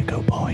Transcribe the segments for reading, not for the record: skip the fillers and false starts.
to go, boy.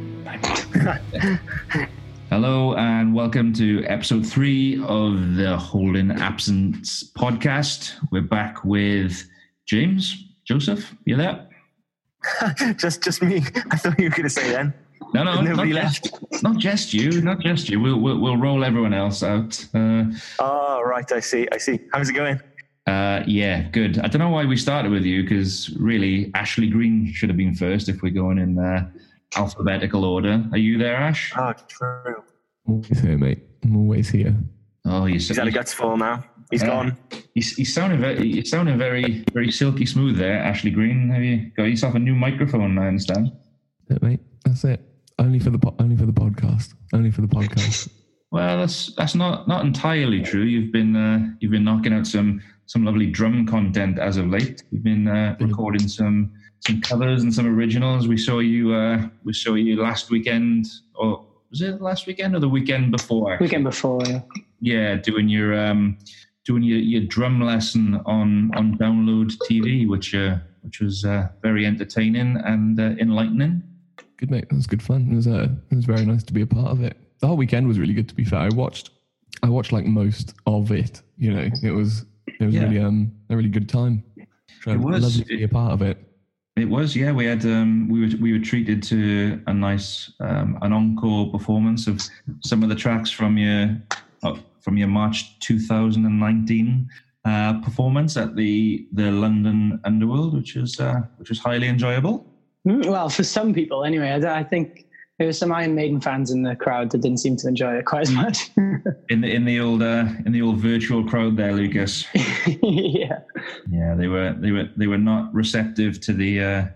Hello and welcome to episode 3 of the Holding Absence podcast. We're back with James. Joseph, you there? just me. I thought you were going to say then. No, nobody left. Not just you. We'll roll everyone else out. Oh, right. I see. How's it going? Yeah, good. I don't know why we started with you, because really Ashley Green should have been first if we're going in alphabetical order. Are you there, Ash? Oh, true. I'm always here, mate. I'm always here. Oh, He's had a guts fall now. He's gone. He's sounding very, very silky smooth there, Ashley Green. Have you got yourself a new microphone? I understand. That's it, mate. That's it. Only for the podcast. Only for the podcast. Well, that's not entirely true. You've been knocking out some lovely drum content as of late. You've been recording some covers and some originals. We saw you last weekend, or was it last weekend or the weekend before? Actually? Weekend before, yeah. Yeah, doing your drum lesson on Download TV, which was very entertaining and enlightening. Good, mate. It was good fun. It was very nice to be a part of it. The whole weekend was really good, to be fair. I watched like most of it. You know, it was really a really good time. It was lovely to be a part of it. It was, yeah. We had we were treated to a nice an encore performance of some of the tracks from your March 2019 performance at the London Underworld, which was highly enjoyable. Well, for some people, anyway. I think there were some Iron Maiden fans in the crowd that didn't seem to enjoy it quite as much. in the old virtual crowd there, Lucas. Yeah. Yeah, they were not receptive to the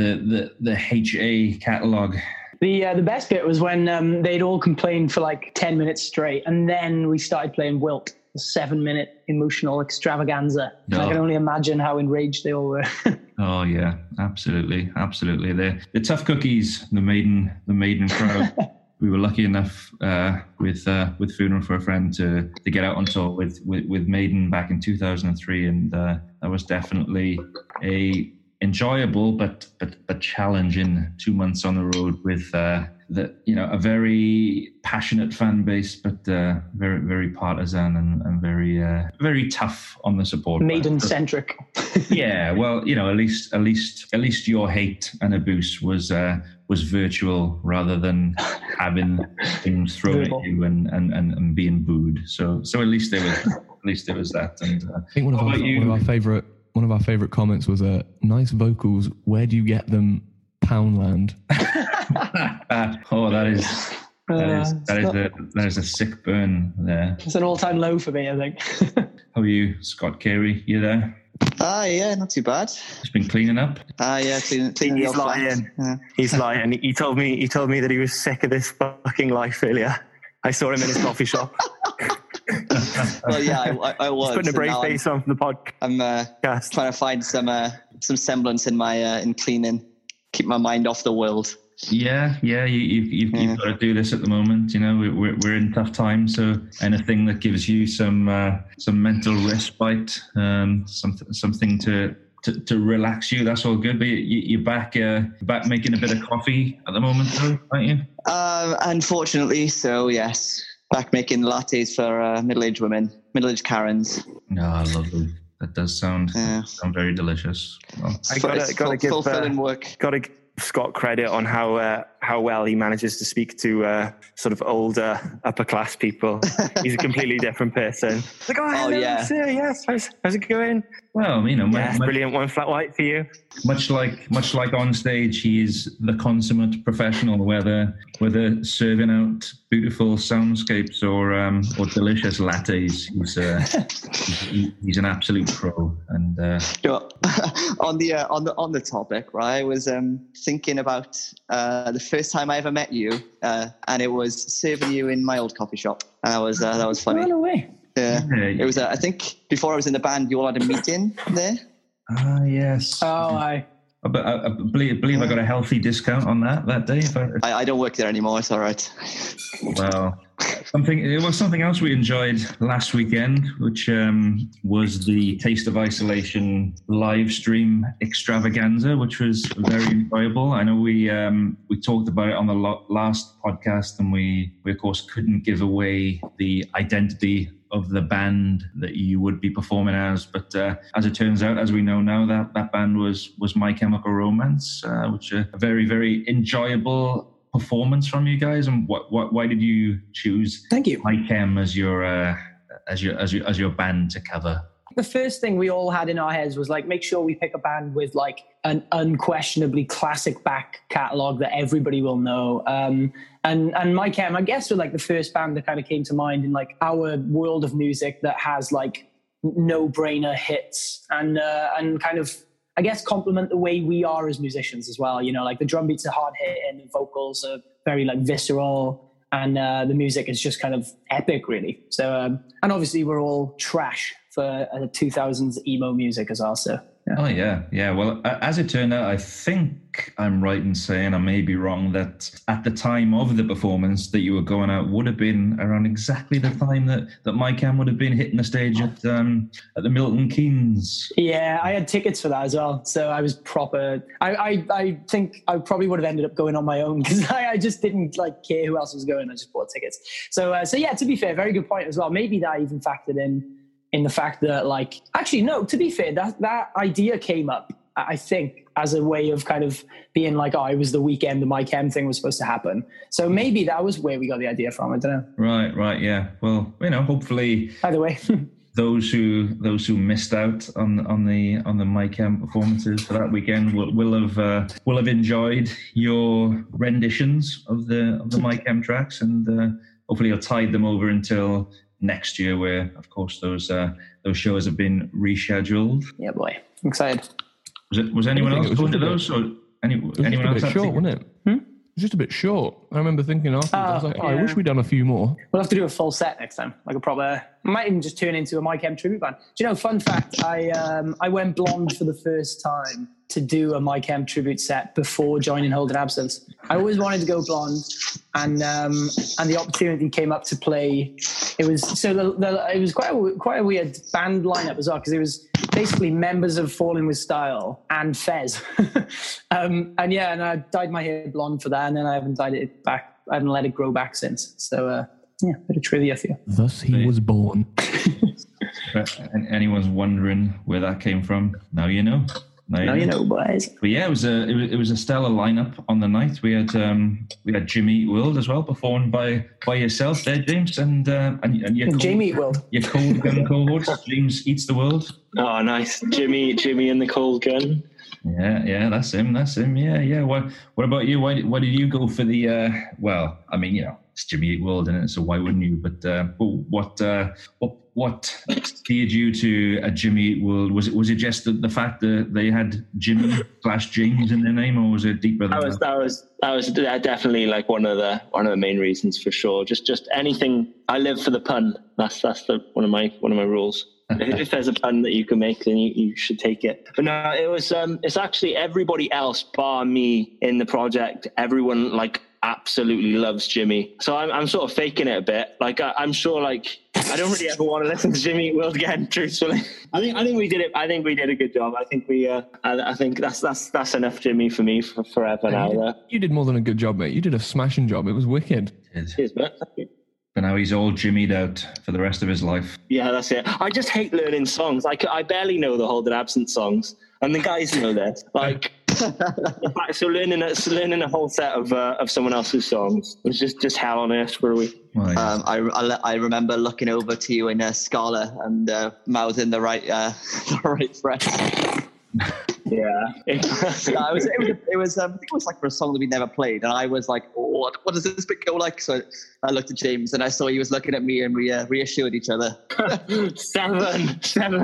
HA catalog. The best bit was when they'd all complained for like 10 minutes straight, and then we started playing Wilt, a 7-minute emotional extravaganza. Oh. I can only imagine how enraged they all were. Oh yeah, absolutely. They're tough cookies. The Maiden crowd. We were lucky enough with Funeral for a Friend to get out on tour with Maiden back in 2003, and that was definitely a enjoyable but challenging 2 months on the road with a very passionate fan base, but very, very partisan and very very tough on the support. Maiden centric. Yeah, well, at least your hate and abuse was virtual rather than having things thrown at you and being booed. So at least there was that. And I think one of our favorite comments was nice vocals. Where do you get them? Poundland. Oh, that is a sick burn there. It's an all-time low for me, I think. How are you, Scott Carey? You there? Yeah, not too bad. Just been cleaning up. Yeah, cleaning. He's lying. Yeah. He's lying. He told me that he was sick of this fucking life earlier. I saw him in his coffee shop. Well, yeah, I was. He's putting a brave face on for the podcast. I'm trying to find some semblance in cleaning. Keep my mind off the world. Yeah. You've got to do this at the moment. We're in tough times, so anything that gives you some mental respite, something to relax you, that's all good. But you're back making a bit of coffee at the moment, though, aren't you? Unfortunately, so yes, back making lattes for middle-aged women, middle-aged Karens. Ah, lovely. That does sound very delicious. Well, I gotta give fulfilling work. Gotta give Scott credit on how well he manages to speak to sort of older upper class people. He's a completely different person. Like, hello, sir, yes, how's it going? Well, brilliant. One flat white for you. Much like on stage, he is the consummate professional, whether serving out beautiful soundscapes or delicious lattes. He's an absolute pro. And on the topic, right? I was thinking about the first time I ever met you, and it was serving you in my old coffee shop. And that was funny. Run away. Yeah, it was. I think before I was in the band, you all had a meeting there. Ah, yes. Oh, I believe I got a healthy discount on that day. I don't work there anymore. It's all right. Well, something else we enjoyed last weekend, which was the Taste of Isolation live stream extravaganza, which was very enjoyable. I know we talked about it on the last podcast, and we of course couldn't give away the identity of the band that you would be performing as, but as it turns out, as we know now, that band was My Chemical Romance, which is a very, very enjoyable performance from you guys. And why did you choose My Chem as your band to cover? The first thing we all had in our heads was like, make sure we pick a band with like an unquestionably classic back catalogue that everybody will know. And My Chem, I guess, were like the first band that kind of came to mind in like our world of music that has like no-brainer hits and kind of, I guess, complement the way we are as musicians as well. You know, like the drum beats are hard hitting, the vocals are very like visceral, and the music is just kind of epic, really. So, and obviously we're all trash for 2000s emo music as well. So, yeah. Oh yeah. Well, as it turned out, I think I'm right in saying, I may be wrong, that at the time of the performance that you were going out would have been around exactly the time that My Chem would have been hitting the stage at the Milton Keynes. Yeah, I had tickets for that as well, so I was proper. I think I probably would have ended up going on my own because I just didn't like care who else was going. I just bought tickets. So yeah, to be fair, very good point as well. Maybe that even factored in the fact that, like, actually, no, to be fair, that idea came up, I think, as a way of kind of being like, oh, it was the weekend the My Chem thing was supposed to happen. So maybe that was where we got the idea from. I don't know. Right, yeah. Well, you know, hopefully, either way, those who missed out on the My Chem performances for that weekend will have enjoyed your renditions of the My Chem tracks, and hopefully you'll tide them over until next year, where of course those shows have been rescheduled. Yeah, boy, I'm excited. Was anyone else going to those? Or anyone else? A bit short, wasn't it? It was just a bit short. I remember thinking afterwards, I was like, I wish we'd done a few more. We'll have to do a full set next time, like a proper. I might even just turn into a My Chem tribute band. Do you know? Fun fact: I went blonde for the first time to do a My Chem tribute set before joining Hold an Absence. I always wanted to go blonde, and the opportunity came up to play. It was it was quite a weird band lineup as well, because it was basically members of Falling with Style and Fez. And I dyed my hair blonde for that, and then I haven't dyed it back. I haven't let it grow back since. So yeah, a bit of trivia for you. Thus he was born. Anyone's wondering where that came from? Now you know. Now you know, boys. But yeah, it was a stellar lineup on the night. We had Jimmy Eat World as well, performed by yourself there, James, and your Jamie Eat World, your Cold Gun co-host, James Eats the World. Oh, nice, Jimmy and the Cold Gun. Yeah, that's him. Yeah. What about you? Why did you go for the? Well, I mean, you know, it's Jimmy Eat World, isn't it? So why wouldn't you? But what steered you to a Jimmy Eat World? Was it just the fact that they had Jimmy / James in their name, or was it deeper than that? That was definitely like one of the main reasons for sure. Just anything. I live for the pun. That's one of my rules. If there's a pun that you can make, then you should take it. But no, it was it's actually everybody else bar me in the project. Everyone like absolutely loves Jimmy, so I'm sort of faking it a bit. Like I'm sure, like I don't really ever want to listen to Jimmy Eat World again. Truthfully, I think we did it. I think we did a good job. I think we. I think that's enough Jimmy for me for forever now. You did more than a good job, mate. You did a smashing job. It was wicked. Cheers, mate. Thank you. But now he's all Jimmy'd out for the rest of his life. Yeah, that's it. I just hate learning songs. I barely know the Hold an Absence songs, and the guys know this. Like, so learning a whole set of someone else's songs was just hell on earth for a week. I remember looking over to you in Scala and mouthing the right phrase. Yeah, it was. I think it was like for a song that we never played, and I was like, "Oh, what does this bit go like? So I looked at James and I saw he was looking at me, and we reassured each other. 7.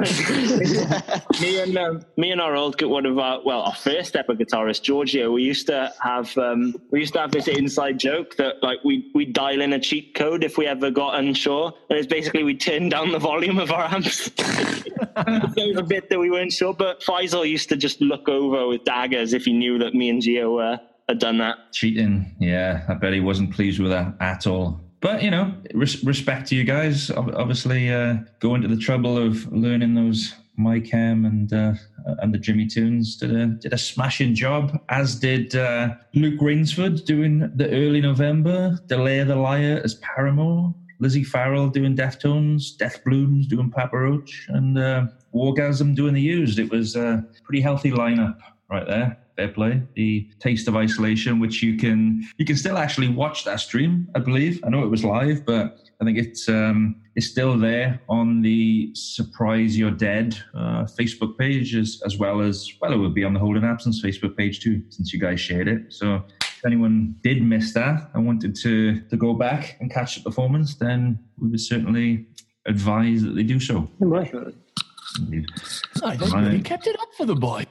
Me and our old, one of our first ever guitarist, Giorgio, we used to have this inside joke that like we dial in a cheat code if we ever got unsure, and it's basically we turn down the volume of our amps. There was a bit that we weren't sure, but Faisal used to just look over with daggers if he knew that me and Gio had done that. Cheating, yeah. I bet he wasn't pleased with that at all. But, you know, respect to you guys. Obviously, going to the trouble of learning those MyChem and the Jimmy Tunes did a smashing job, as did Luke Rainsford doing the Early November, Delay the Liar as Paramore, Lizzie Farrell doing Deftones, Death Blooms doing Papa Roach, and Wargasm doing The Used. It was a pretty healthy lineup right there. Fair play. The Taste of Isolation, which you can still actually watch that stream, I believe. I know it was live, but I think it's still there on the Surprise You're Dead Facebook page, as well as it would be on the Holding Absence Facebook page too, since you guys shared it. So if anyone did miss that and wanted to go back and catch the performance, then we would certainly advise that they do so. Indeed. I think you kept it up for the boy.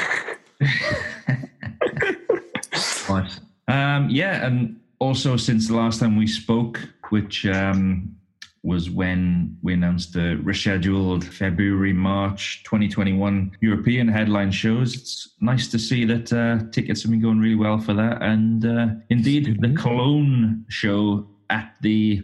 Nice. And also since the last time we spoke, which was when we announced the rescheduled February-March 2021 European headline shows, it's nice to see that tickets have been going really well for that. And indeed, the Cologne show at the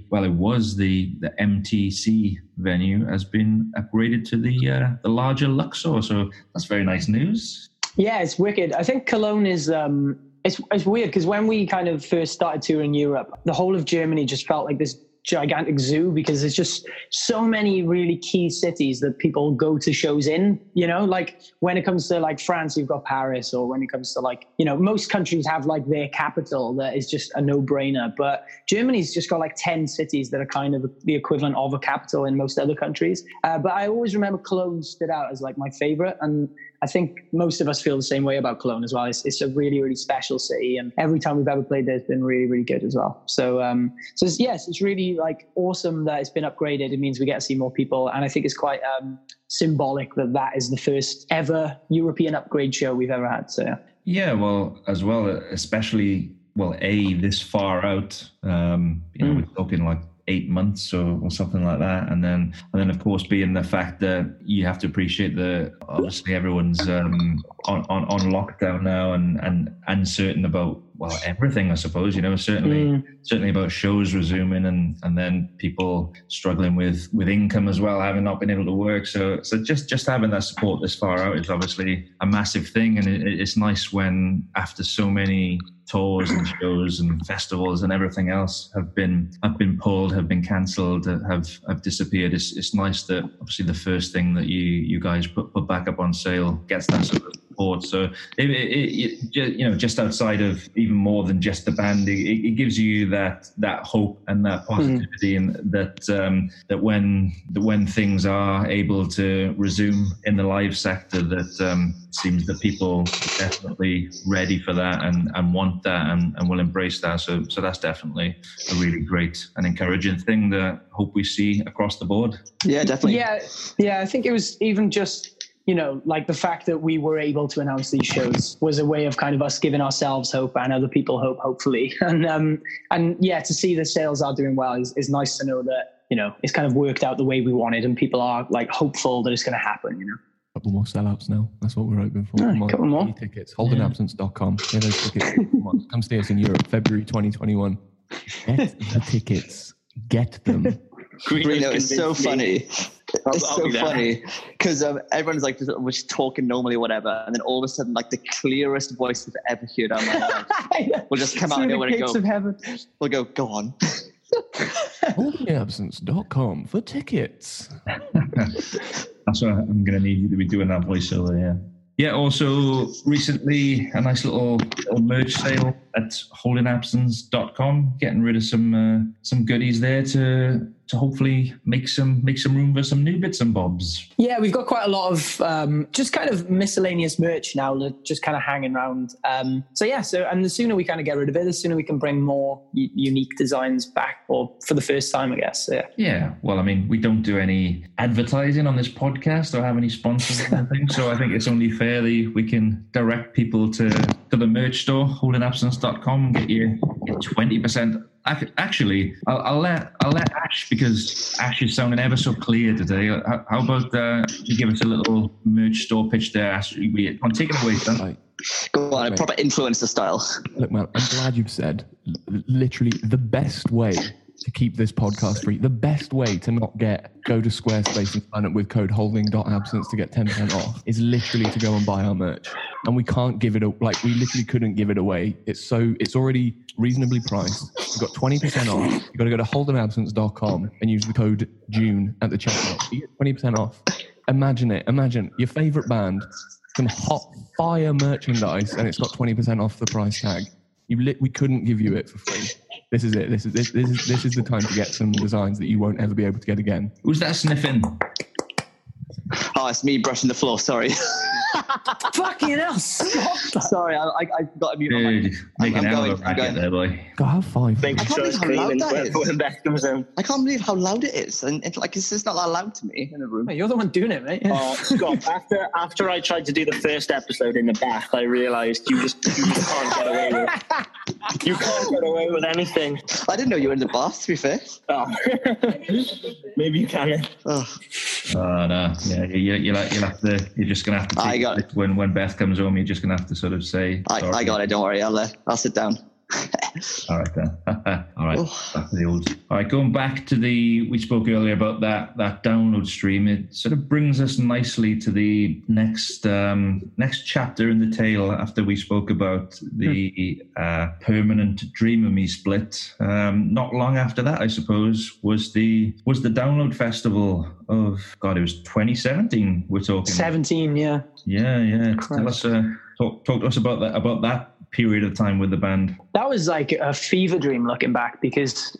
MTC venue has been upgraded to the larger Luxor. So that's very nice news. Yeah, it's wicked. I think Cologne is it's weird because when we kind of first started touring Europe, the whole of Germany just felt like this gigantic zoo, because there's just so many really key cities that people go to shows in, you know, like when it comes to like France, you've got Paris, or when it comes to like, you know, most countries have like their capital that is just a no-brainer, but Germany's just got like 10 cities that are kind of the equivalent of a capital in most other countries. But I always remember Cologne stood out as like my favorite, and I think most of us feel the same way about Cologne as well. It's a really, really special city, and every time we've ever played there, it's been really, really good as well. So it's really like awesome that it's been upgraded. It means we get to see more people, and I think it's quite symbolic that is the first ever European upgrade show we've ever had. So yeah, well, as well, especially this far out. We're talking like 8 months or something like that, and then of course being the fact that you have to appreciate that obviously everyone's on lockdown now and uncertain about everything, I suppose, you know, certainly about shows resuming, and then people struggling with income as well, having not been able to work. So just having that support this far out is obviously a massive thing, and it's nice when after so many tours and shows and festivals and everything else have been pulled, have been cancelled, have disappeared. It's nice that obviously the first thing that you guys put back up on sale gets that sort of support. So it just outside of even more than just the band, it gives you that hope and that positivity, and that when things are able to resume in the live sector, that it seems that people are definitely ready for that and want that and will embrace that. So that's definitely a really great and encouraging thing that hope we see across the board. Yeah, definitely. Yeah. I think it was even just, you know, like the fact that we were able to announce these shows was a way of kind of us giving ourselves hope and other people hope, hopefully. And yeah, to see the sales are doing well is nice to know that, you know, it's kind of worked out the way we wanted, and people are like hopeful that it's going to happen, you know. Couple more sellouts now. That's what we're hoping for. A couple more tickets. Holdingabsence.com. Get those tickets. Come see us in Europe, February 2021. Get the tickets. Get them. Bruno, it's so funny. It's so funny because everyone's like just talking normally, whatever, and then all of a sudden, like the clearest voice I've ever heard on my life will just come out and go. We'll go on. Holdingabsence.com for tickets. That's what I'm going to need you to be doing, that voiceover, yeah. Yeah, also recently a nice little merch sale at holdingabsence.com, getting rid of some goodies there to hopefully make some room for some new bits and bobs. Yeah, we've got quite a lot of just kind of miscellaneous merch now that just kind of hanging around. And the sooner we kind of get rid of it, the sooner we can bring more unique designs back, or for the first time, I guess. So, yeah. Well, I mean, we don't do any advertising on this podcast or have any sponsors or anything, so I think it's only fair that we can direct people to the merch store, holdinabsence.com, and get you 20%. Actually, I'll let Ash, because Ash is sounding ever so clear today. How about you give us a little merch store pitch there, Ash? Take it away, son. Right. Go on, a proper influencer style. Look, man, I'm glad you've said literally the best way to keep this podcast free, the best way to not go to Squarespace and sign up with code holding.absence to get 10% off is literally to go and buy our merch. And we can't give it, we literally couldn't give it away. It's already reasonably priced. You've got 20% off. You've got to go to holdinabsence.com and use the code June at the checkout. You get 20% off. Imagine it. Imagine your favorite band, some hot fire merchandise, and it's got 20% off the price tag. We couldn't give you it for free. This is it. This is the time to get some designs that you won't ever be able to get again. Who's that sniffing? Oh, it's me brushing the floor. Sorry. Fucking hell! Stop. Sorry, I got a mute on my. Making out of a racket there, boy. God, have 5. I can't believe how loud that is. When Beth comes in. I can't believe how loud it is, and it's just not that loud to me in the room. Hey, you're the one doing it, mate. Oh, Scott! After I tried to do the first episode in the bath, I realised you just can't get away with. You can't get away with anything. I didn't know you were in the bath. To be fair. Oh. Maybe you can. Oh no! Yeah, you're just gonna have to. I got it. When Beth comes home, you're just gonna have to sort of say. I got it. Don't worry. I'll sit down. All right then. All right. Back to the old. All right. Going back to we spoke earlier about that download stream. It sort of brings us nicely to the next chapter in the tale. After we spoke about the permanent Dream of Me split, not long after that, I suppose, was the Download Festival of God. It was 2017. We're talking 17. Yeah. Yeah. Tell us. Talk to us about that period of time with the band. That was like a fever dream looking back, because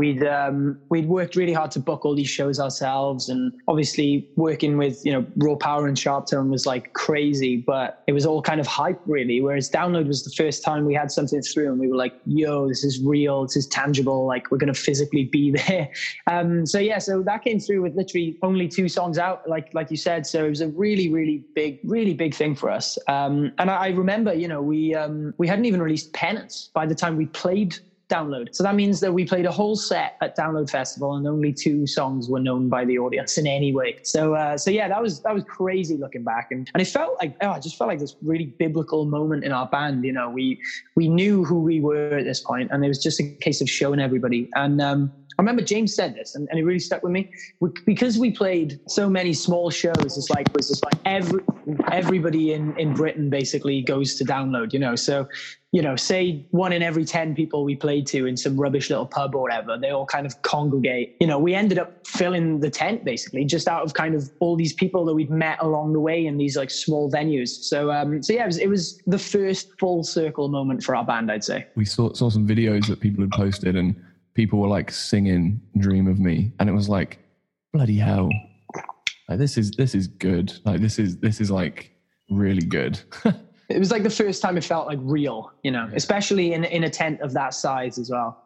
we'd worked really hard to book all these shows ourselves, and obviously working with Raw Power and Sharp Tone was like crazy, but it was all kind of hype really, whereas Download was the first time we had something through and we were like, yo, this is real, this is tangible, like we're going to physically be there. So that came through with literally only 2 songs out, like you said. So it was a really big thing for us. And I remember we hadn't even released Penance by the time we played Download. So that means that we played a whole set at Download Festival and only 2 songs were known by the audience in any way. So yeah, that was crazy looking back. And it felt like, I just felt like this really biblical moment in our band. We knew who we were at this point, and it was just a case of showing everybody. And I remember James said this, and it really stuck with me. Because we played so many small shows, it's like everybody in Britain basically goes to Download, So, say 1 in every 10 people we played to in some rubbish little pub or whatever, they all kind of congregate. We ended up filling the tent basically, just out of kind of all these people that we'd met along the way in these like small venues. So yeah, it was the first full circle moment for our band, I'd say. We saw some videos that people had posted, and people were like singing Dream of Me, and it was like, bloody hell, like this is good, like this is like really good. It was like the first time it felt like real, especially in a tent of that size as well.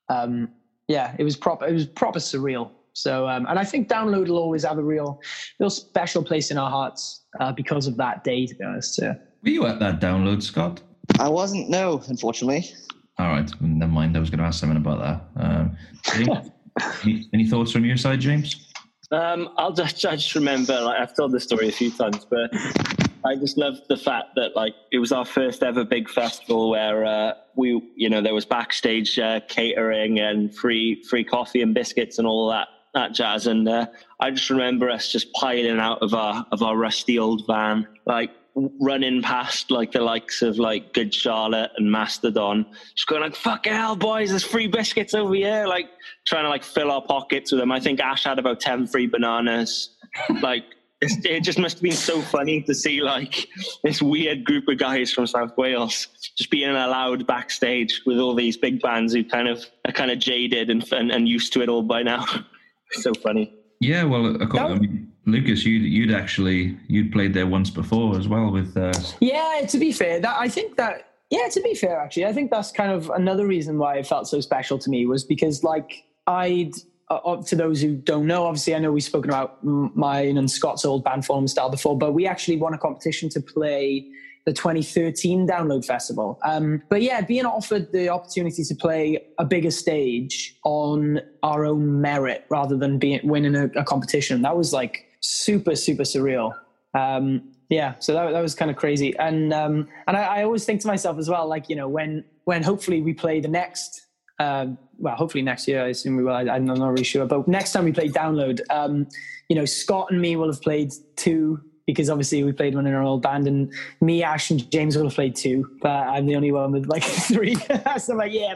It was proper surreal. So and I think Download will always have a real special place in our hearts because of that day, to be honest. So. Were you at that Download, Scott? I wasn't, no, unfortunately. All right, never mind. I was going to ask something about that. Any thoughts from your side, James? I just remember, I've told this story a few times, but I just loved the fact that it was our first ever big festival where there was backstage catering and free coffee and biscuits and all that jazz. And I just remember us just piling out of our rusty old van, running past the likes of Good Charlotte and Mastodon, just going fucking hell, boys, there's free biscuits over here, trying to fill our pockets with them. I think Ash had about 10 free bananas. It just must have been so funny to see this weird group of guys from South Wales just being allowed backstage with all these big bands who are kind of jaded and used to it all by now. So funny. Yeah, well, I mean, Lucas, you'd played there once before as well with. Yeah, to be fair, actually, I think that's kind of another reason why it felt so special to me, was because like to those who don't know, obviously I know we've spoken about mine and Scott's old band Fallen Style before, but we actually won a competition to play the 2013 Download Festival. But yeah, being offered the opportunity to play a bigger stage on our own merit rather than winning a competition, that was like super, super surreal. Yeah, so that was kind of crazy. And I always think to myself as well, like, you know, when hopefully we play the next, hopefully next year, I assume we will, I'm not really sure, but next time we play Download, you know, Scott and me will have played 2, because obviously we played one in our old band, and me, Ash, and James will have played 2, but I'm the only one with like 3. So I'm like, yeah,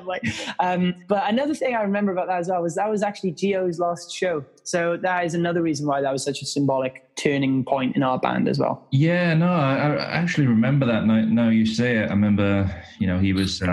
but another thing I remember about that as well was that was actually Gio's last show. So that is another reason why that was such a symbolic turning point in our band as well. Yeah, no, I actually remember that now you say it. I remember, you know, he was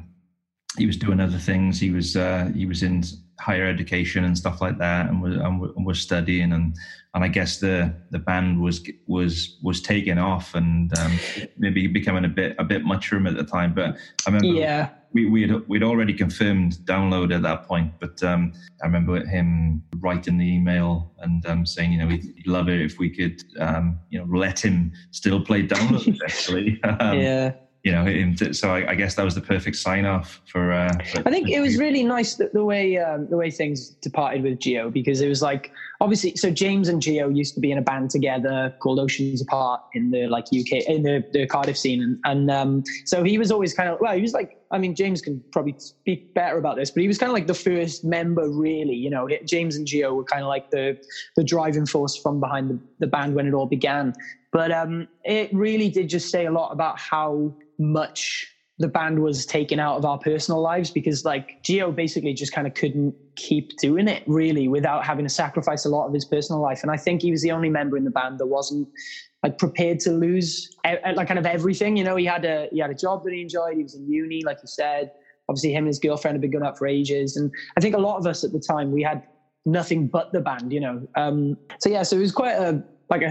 doing other things. He was in higher education and stuff like that, and was studying, and I guess the band was taking off and maybe becoming a bit much for him at the time. But I remember we'd already confirmed Download at that point. But I remember him writing the email and saying, you know, he'd love it if we could let him still play Download eventually. Yeah. You know, so I guess that was the perfect sign off for. I think it was really nice that the way things departed with Gio, because it was like, obviously, so James and Gio used to be in a band together called Oceans Apart in the like UK, in the Cardiff scene, and so he was always kind of, well, he was like, I mean, James can probably speak better about this, but he was kind of like the first member, really. You know, James and Gio were kind of like the driving force from behind the band when it all began. But it really did just say a lot about how much the band was taken out of our personal lives, because like Gio basically just kind of couldn't keep doing it really without having to sacrifice a lot of his personal life. And I think he was the only member in the band that wasn't like prepared to lose like kind of everything. You know, he had a job that he enjoyed. He was in uni, like you said. Obviously him and his girlfriend had been going out for ages. And I think a lot of us at the time, we had nothing but the band, you know? So it was quite like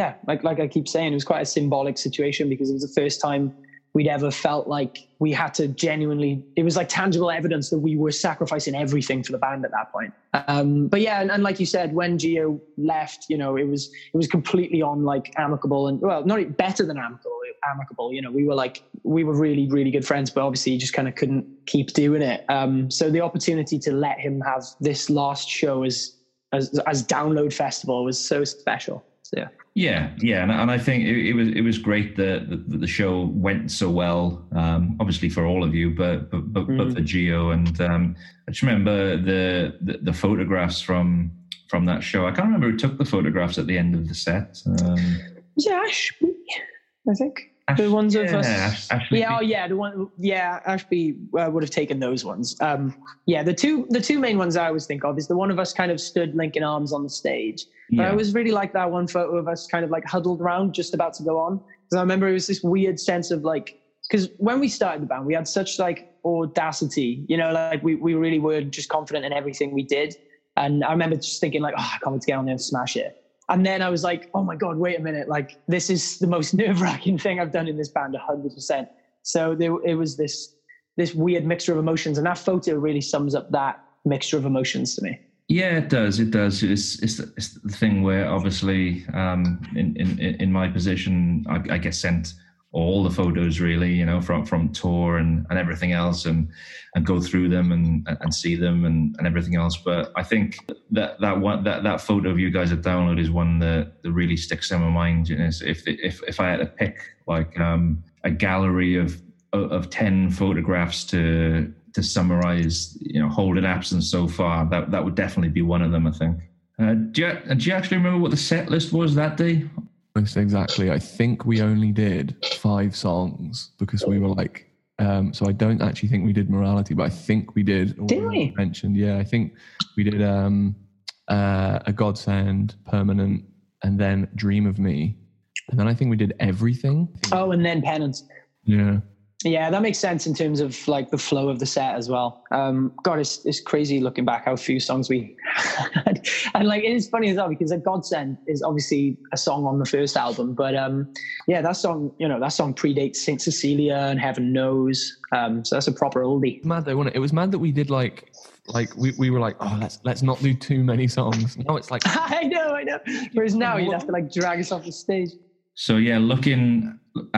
I keep saying, it was quite a symbolic situation, because it was the first time we'd ever felt like we had to genuinely, it was like tangible evidence that we were sacrificing everything for the band at that point. But yeah, and like you said, when Gio left, you know, it was completely on like amicable, and well, not better than amicable, you know, we were really, really good friends, but obviously he just kind of couldn't keep doing it. So the opportunity to let him have this last show as Download Festival was so special. So, yeah, and I think it was great that the show went so well. Obviously for all of you, but for Gio, and I just remember the photographs from that show. I can't remember who took the photographs at the end of the set. Was it Ashby? I think. The ones of us, Ashby. Ashby would have taken those ones. The two main ones I always think of is the one of us kind of stood linking arms on the stage. But I always really like that one photo of us kind of like huddled around, just about to go on. Because I remember it was this weird sense of like, because when we started the band, we had such like audacity, you know, like we really were just confident in everything we did. And I remember just thinking like, I can't wait to get on there and smash it. And then I was like, oh my God, wait a minute. Like, this is the most nerve-wracking thing I've done in this band, 100%. So it was this weird mixture of emotions. And that photo really sums up that mixture of emotions to me. Yeah, it does. It's the thing where obviously in my position, I get sent all the photos really, you know, from tour and everything else, and go through them and see them and everything else. But I think that photo of you guys at Download is one that really sticks in my mind. You know, if I had to pick like a gallery of 10 photographs to summarize, you know, Holding Absence so far, that would definitely be one of them, I think. Do you actually remember what the set list was that day? Exactly. I think we only did 5 songs because we were like, so I don't actually think we did Morality, but I think we did. Didn't we? Mentioned, yeah. I think we did A Godsend, Permanent, and then Dream of Me, and then I think we did Everything. Oh, and then Penance. Yeah. Yeah, that makes sense in terms of like the flow of the set as well. God, it's crazy looking back how few songs we had. And like, it is funny as well because like Godsend is obviously a song on the first album, but yeah, that song predates Saint Cecilia and Heaven Knows. So that's a proper oldie. Mad though, wasn't it? It was mad that we did like we were like, oh, let's not do too many songs. Now it's like I know. Whereas now you'd have to like drag us off the stage. So yeah, looking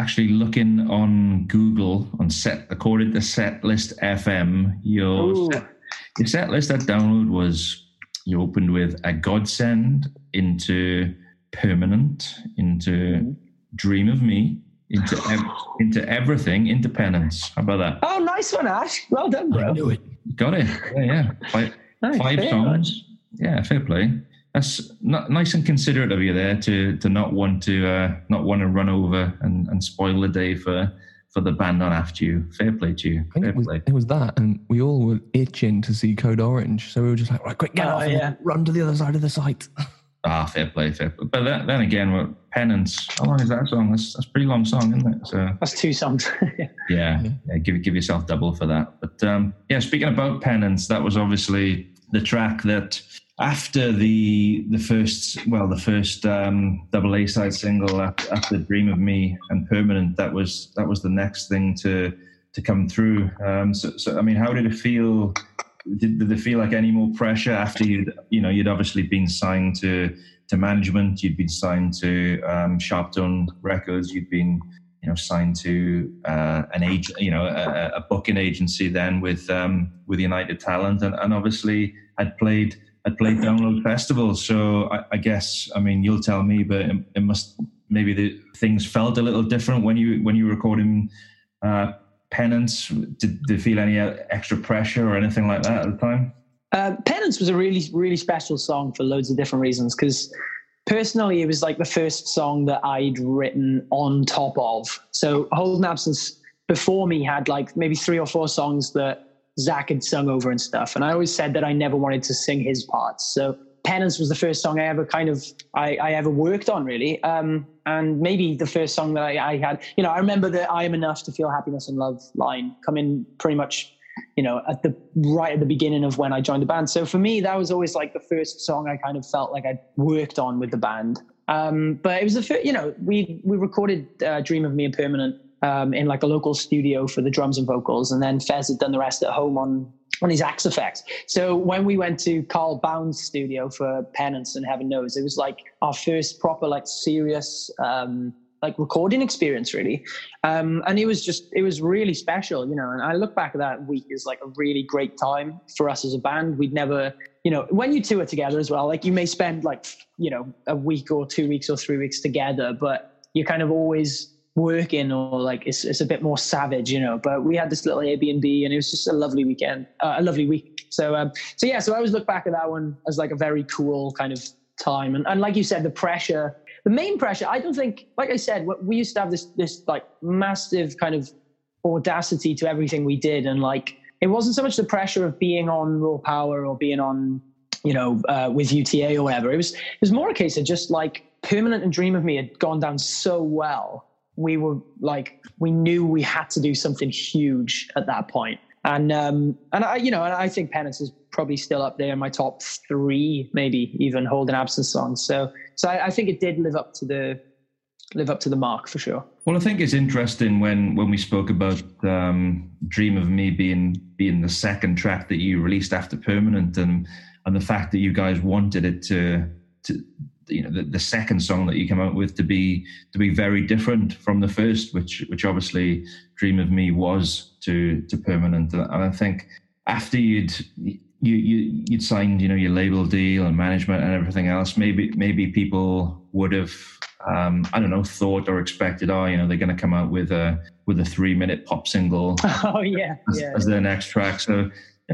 on Google according to Setlist FM, your setlist at download was you opened with a Godsend, into Permanent, into Dream of Me, into Everything, into Penance. How about that? Oh, nice one, Ash. Well done, bro. I knew it. Got it. Yeah. Five songs. Yeah, fair play. That's nice and considerate of you there to not want to run over and spoil the day for the band on after you. Fair play to you. It was that, and we all were itching to see Code Orange, so we were just like, right, quick, get off and run to the other side of the site. Fair play. But then again, Penance. How long is that song? That's a pretty long song, isn't it? So that's 2 songs. yeah. Give yourself double for that. But speaking about Penance, that was obviously the track that, after the first double A side single after Dream of Me and Permanent, that was the next thing to come through. So I mean, how did it feel? Did it feel like any more pressure after you'd obviously been signed to management, you'd been signed to Sharptone Records, you'd been signed to an agent, a booking agency then with United Talent, and obviously I'd played Download Festival. So I guess, I mean, you'll tell me, but it must, maybe the things felt a little different when you were recording Penance. Did you feel any extra pressure or anything like that at the time? Penance was a really, really special song for loads of different reasons, because personally it was like the first song that I'd written on top of. So Holden Absence before me had like maybe 3 or 4 songs that Zach had sung over and stuff, and I always said that I never wanted to sing his parts. So Penance was the first song I ever I ever worked on, really, and maybe the first song that I had. I remember the "I Am Enough to Feel Happiness and Love" line come in pretty much, at the beginning of when I joined the band. So for me, that was always like the first song I kind of felt like I'd worked on with the band. But it was the first, we recorded "Dream of Me" and Permanent in like a local studio for the drums and vocals, and then Fez had done the rest at home on his Axe Effects. So when we went to Carl Bound's studio for Penance and Heaven Knows, it was like our first proper like serious like recording experience, really. And it was really special, and I look back at that week as like a really great time for us as a band. We'd never, when you tour together as well, like you may spend like, a week or 2 weeks or 3 weeks together, but you're kind of always working, or like it's a bit more savage, but we had this little Airbnb and it was just a lovely weekend, a lovely week. So I always look back at that one as like a very cool kind of time. And like you said, the main pressure, I don't think, like I said, we used to have this like massive kind of audacity to everything we did. And like, it wasn't so much the pressure of being on Raw Power or being on, with UTA or whatever. It was more a case of just like Permanent and Dream of Me had gone down so well. We were like, we knew we had to do something huge at that point. And I think Penance is probably still up there in my top 3, maybe even Holden Absence songs. So I think it did live up to the mark for sure. Well, I think it's interesting when we spoke about Dream of Me being the second track that you released after Permanent, and the fact that you guys wanted it to the second song that you came out with to be very different from the first, which obviously Dream of Me was to Permanent. And I think after you'd signed, your label deal and management and everything else, maybe people would have, thought or expected, they're going to come out with a 3-minute pop single. Oh yeah, as their next track. So,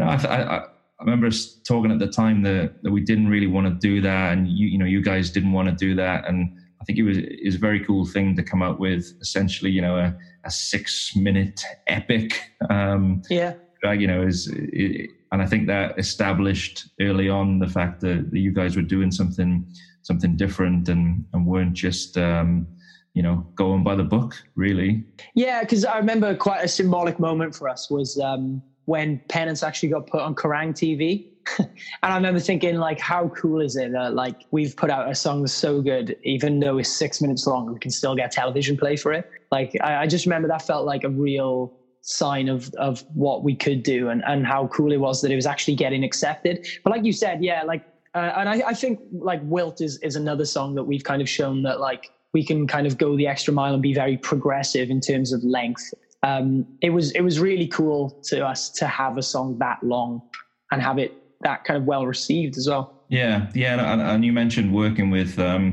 I remember us talking at the time that we didn't really want to do that, and you guys didn't want to do that, and I think it was a very cool thing to come out with, essentially, a 6-minute epic drag, and I think that established early on the fact that you guys were doing something different and weren't just going by the book, really. Yeah, because I remember quite a symbolic moment for us was when Penance actually got put on Kerrang TV. And I remember thinking, like, how cool is it that, like, we've put out a song that's so good, even though it's 6 minutes long, we can still get television play for it. Like, I just remember that felt like a real sign of what we could do and how cool it was that it was actually getting accepted. But like you said, yeah, like, and I think, like, Wilt is another song that we've kind of shown that, like, we can kind of go the extra mile and be very progressive in terms of length. It was really cool to us to have a song that long and have it that kind of well received as well. Yeah, and you mentioned working with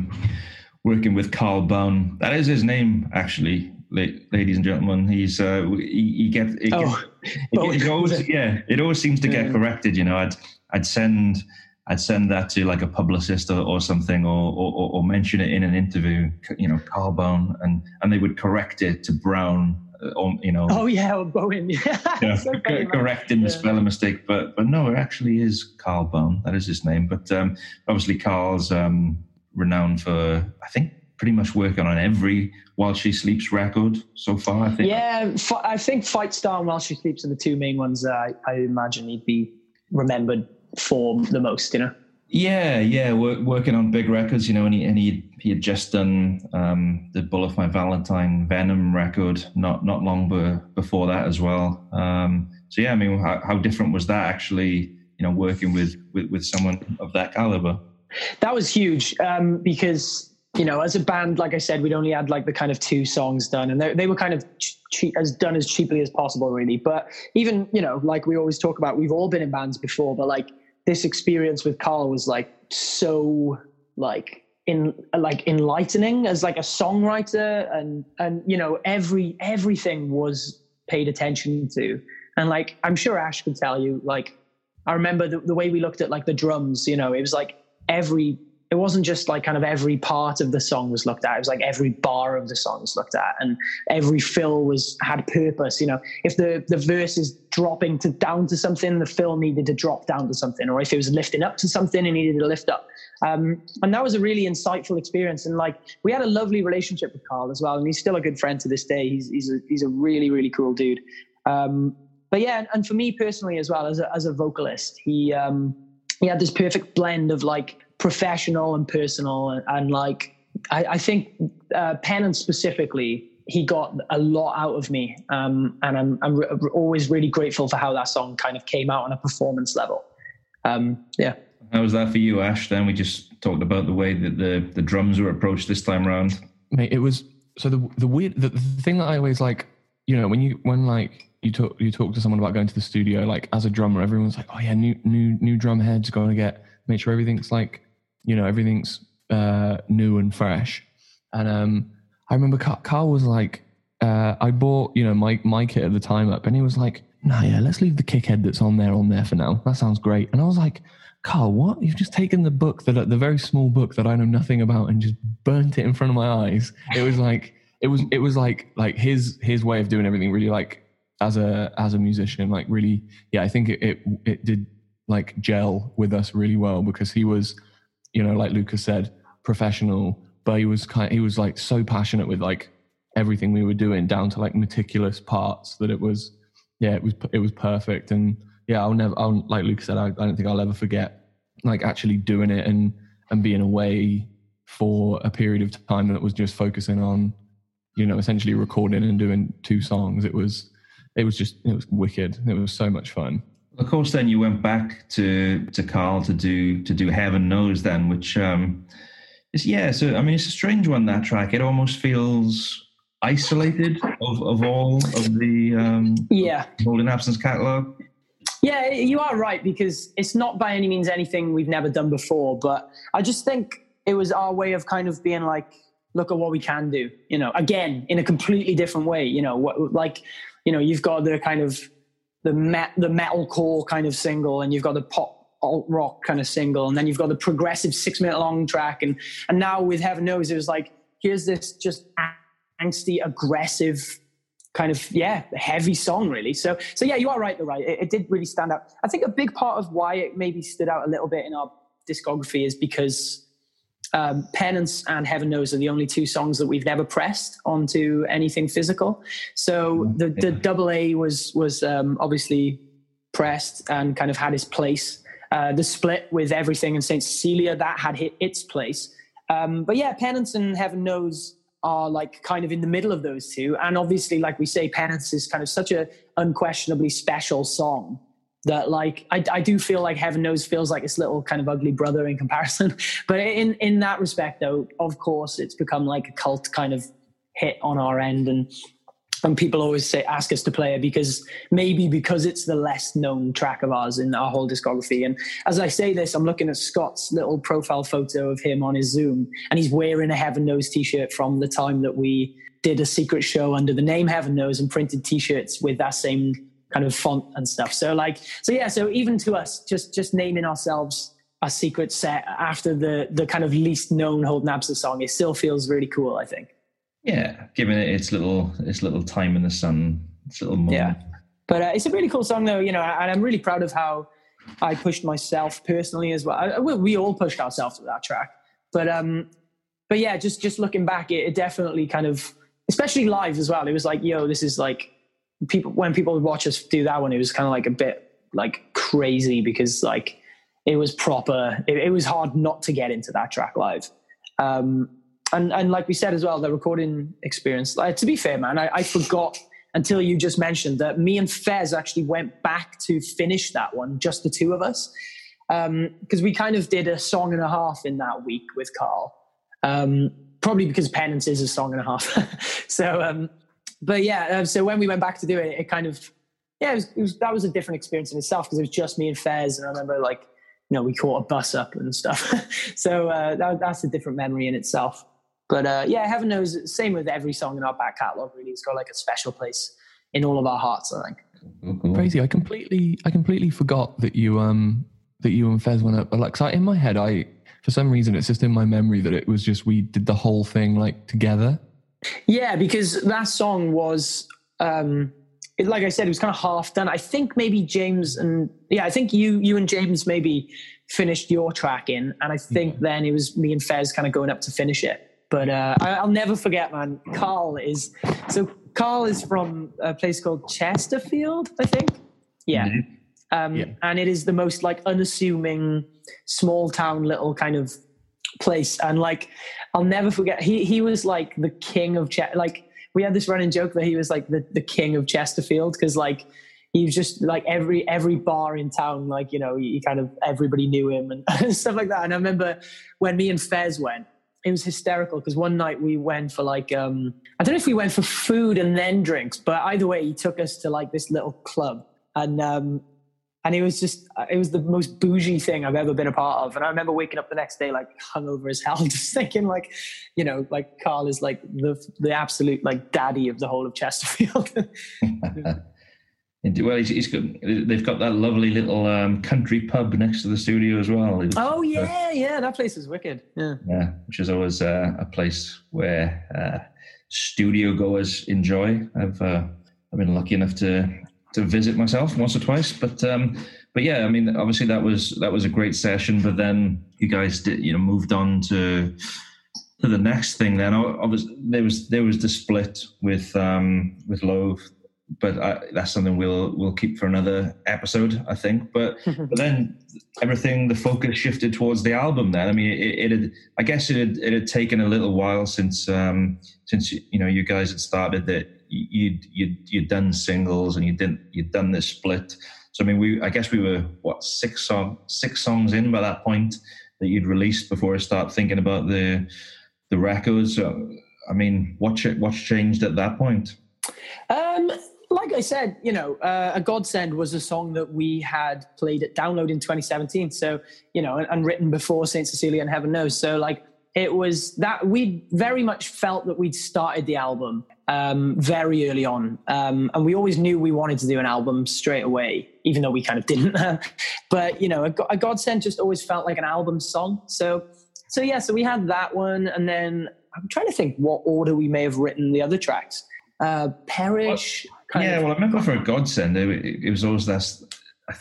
Carl Bone. That is his name, actually, ladies and gentlemen. He's it always seems to get corrected. I'd send that to like a publicist or something, or mention it in an interview. Carl Bone, and they would correct it to Brown. Or Bowen. So correcting the spelling mistake, but no, it actually is Carl Bone. That is his name. But obviously, Carl's renowned for, I think, pretty much working on every While She Sleeps record so far. I think. Yeah, I think Fight Star and While She Sleeps are the two main ones. I imagine he'd be remembered for the most. Yeah, working on big records, and he had just done the Bull of My Valentine Venom record not long before that as well. So yeah, I mean, how different was that actually? Working with someone of that caliber. That was huge because as a band, like I said, we'd only had like the kind of 2 songs done, and they were kind of done as cheaply as possible, really. But even like we always talk about, we've all been in bands before, but like, this experience with Carl was like so like enlightening as like a songwriter, and everything was paid attention to. And like, I'm sure Ash could tell you, like, I remember the way we looked at like the drums, it was like it wasn't just like kind of every part of the song was looked at. It was like every bar of the song was looked at, and every fill had purpose. If the verse is dropping down to something, the fill needed to drop down to something, or if it was lifting up to something, it needed to lift up. And that was a really insightful experience. And like, we had a lovely relationship with Carl as well, and he's still a good friend to this day. He's a really, really cool dude. But yeah, and for me personally as well, as a vocalist, he had this perfect blend of like professional and personal, and like I think Penance specifically, he got a lot out of me, and I'm always really grateful for how that song kind of came out on a performance level. Yeah. How was that for you, Ash? Then we just talked about the way that the drums were approached this time around. Mate, it was so the weird the thing that I always like, when you talk to someone about going to the studio, like as a drummer, everyone's like, oh yeah, new drum heads, going to make sure everything's like, everything's new and fresh. And I remember Carl was like, I bought my kit at the time up, and he was like, nah, yeah, let's leave the kick head that's on there for now. That sounds great. And I was like, Carl, what? You've just taken the book, the very small book that I know nothing about, and just burnt it in front of my eyes. It was like his way of doing everything, really, like as a musician, like really, yeah, I think it did like gel with us really well, because he was, like Lucas said, professional, but he was like so passionate with like everything we were doing, down to like meticulous parts, that it was perfect. And yeah, I'll like Lucas said, I don't think I'll ever forget like actually doing it and being away for a period of time that was just focusing on, essentially recording and doing 2 songs. It was wicked. It was so much fun. Of course, then you went back to Carl to do Heaven Knows then, which so I mean, it's a strange one, that track. It almost feels isolated of all of the Holding Absence catalog. Yeah, you are right, because it's not by any means anything we've never done before, but I just think it was our way of kind of being like, look at what we can do, again, in a completely different way, you've got the kind of the metalcore kind of single, and you've got the pop alt rock kind of single, and then you've got the progressive 6-minute long track, and now with Heaven Knows, it was like, here's this just angsty, aggressive kind of heavy song, really. So yeah, you are right. Though, right, it did really stand out. I think a big part of why it maybe stood out a little bit in our discography is because Penance and Heaven Knows are the only two songs that we've never pressed onto anything physical. So the double A was obviously pressed and kind of had its place. The split with Everything and Saint Cecilia, that had hit its place. But yeah, Penance and Heaven Knows are like kind of in the middle of those two. And obviously, like we say, Penance is kind of such a unquestionably special song that like I do feel like Heaven Knows feels like its little kind of ugly brother in comparison. But in that respect, though, of course, it's become like a cult kind of hit on our end. And people always ask us to play it because it's the less known track of ours in our whole discography. And as I say this, I'm looking at Scott's little profile photo of him on his Zoom, and he's wearing a Heaven Knows t-shirt from the time that we did a secret show under the name Heaven Knows and printed t-shirts with that same kind of font and stuff. So even to us, just naming ourselves a secret set after the kind of least known Holden Absence song, it still feels really cool, I think. Yeah, giving it its little time in the sun, its little moment. Yeah, but it's a really cool song, though, and I'm really proud of how I pushed myself personally as well. We all pushed ourselves with that track, but yeah, just looking back, it definitely kind of, especially live as well. It was like, this is like when people would watch us do that one, it was kind of like a bit like crazy because like it was proper. It was hard not to get into that track live. And like we said as well, the recording experience, to be fair, man, I forgot until you just mentioned that me and Fez actually went back to finish that one, just the two of us, because we kind of did a song and a half in that week with Carl, probably because Penance is a song and a half. So when we went back to do it, it kind of, that was a different experience in itself because it was just me and Fez. And I remember we caught a bus up and stuff. So that's a different memory in itself. But Heaven Knows, same with every song in our back catalogue, really. It's got like a special place in all of our hearts, I think. Crazy. I completely forgot that you and Fez went up. Like, so in my head, for some reason, it's just in my memory that it was just, we did the whole thing like together. Yeah, because that song was, like I said, it was kind of half done. I think maybe James I think you and James maybe finished your track in, and I think then it was me and Fez kind of going up to finish it. But I'll never forget, man. Carl is from a place called Chesterfield, I think. Yeah. Mm-hmm. And it is the most like unassuming small town little kind of place. And like, I'll never forget, he was like the king of like, we had this running joke that he was like the king of Chesterfield, because like he was just like every bar in town, like, he kind of, everybody knew him and stuff like that. And I remember when me and Fez went, it was hysterical because one night we went for like, I don't know if we went for food and then drinks, but either way, he took us to like this little club, and it was the most bougie thing I've ever been a part of. And I remember waking up the next day like hungover as hell, just thinking like, like Carl is like the absolute like daddy of the whole of Chesterfield. Well, they've got that lovely little country pub next to the studio as well. Oh yeah, that place is wicked. Yeah, which is always a place where studio goers enjoy. I've been lucky enough to visit myself once or twice, but yeah, I mean, obviously that was a great session. But then you guys moved on to the next thing. Then obviously there was the split with Loathe. But that's something we'll keep for another episode, I think. But then the focus shifted towards the album. Then I mean, it had taken a little while since you guys had started that you'd done singles and you'd done this split. So I mean, we were six songs in by that point that you'd released before I start thinking about the records. So I mean, what's changed at that point? Like I said, A Godsend was a song that we had downloaded in 2017. So, and written before Saint Cecilia and Heaven Knows. So like, it was that we very much felt that we'd started the album very early on. And we always knew we wanted to do an album straight away, even though we kind of didn't. But, A Godsend just always felt like an album song. So we had that one. And then I'm trying to think what order we may have written the other tracks. Perish. I remember for A Godsend, it was always that. I think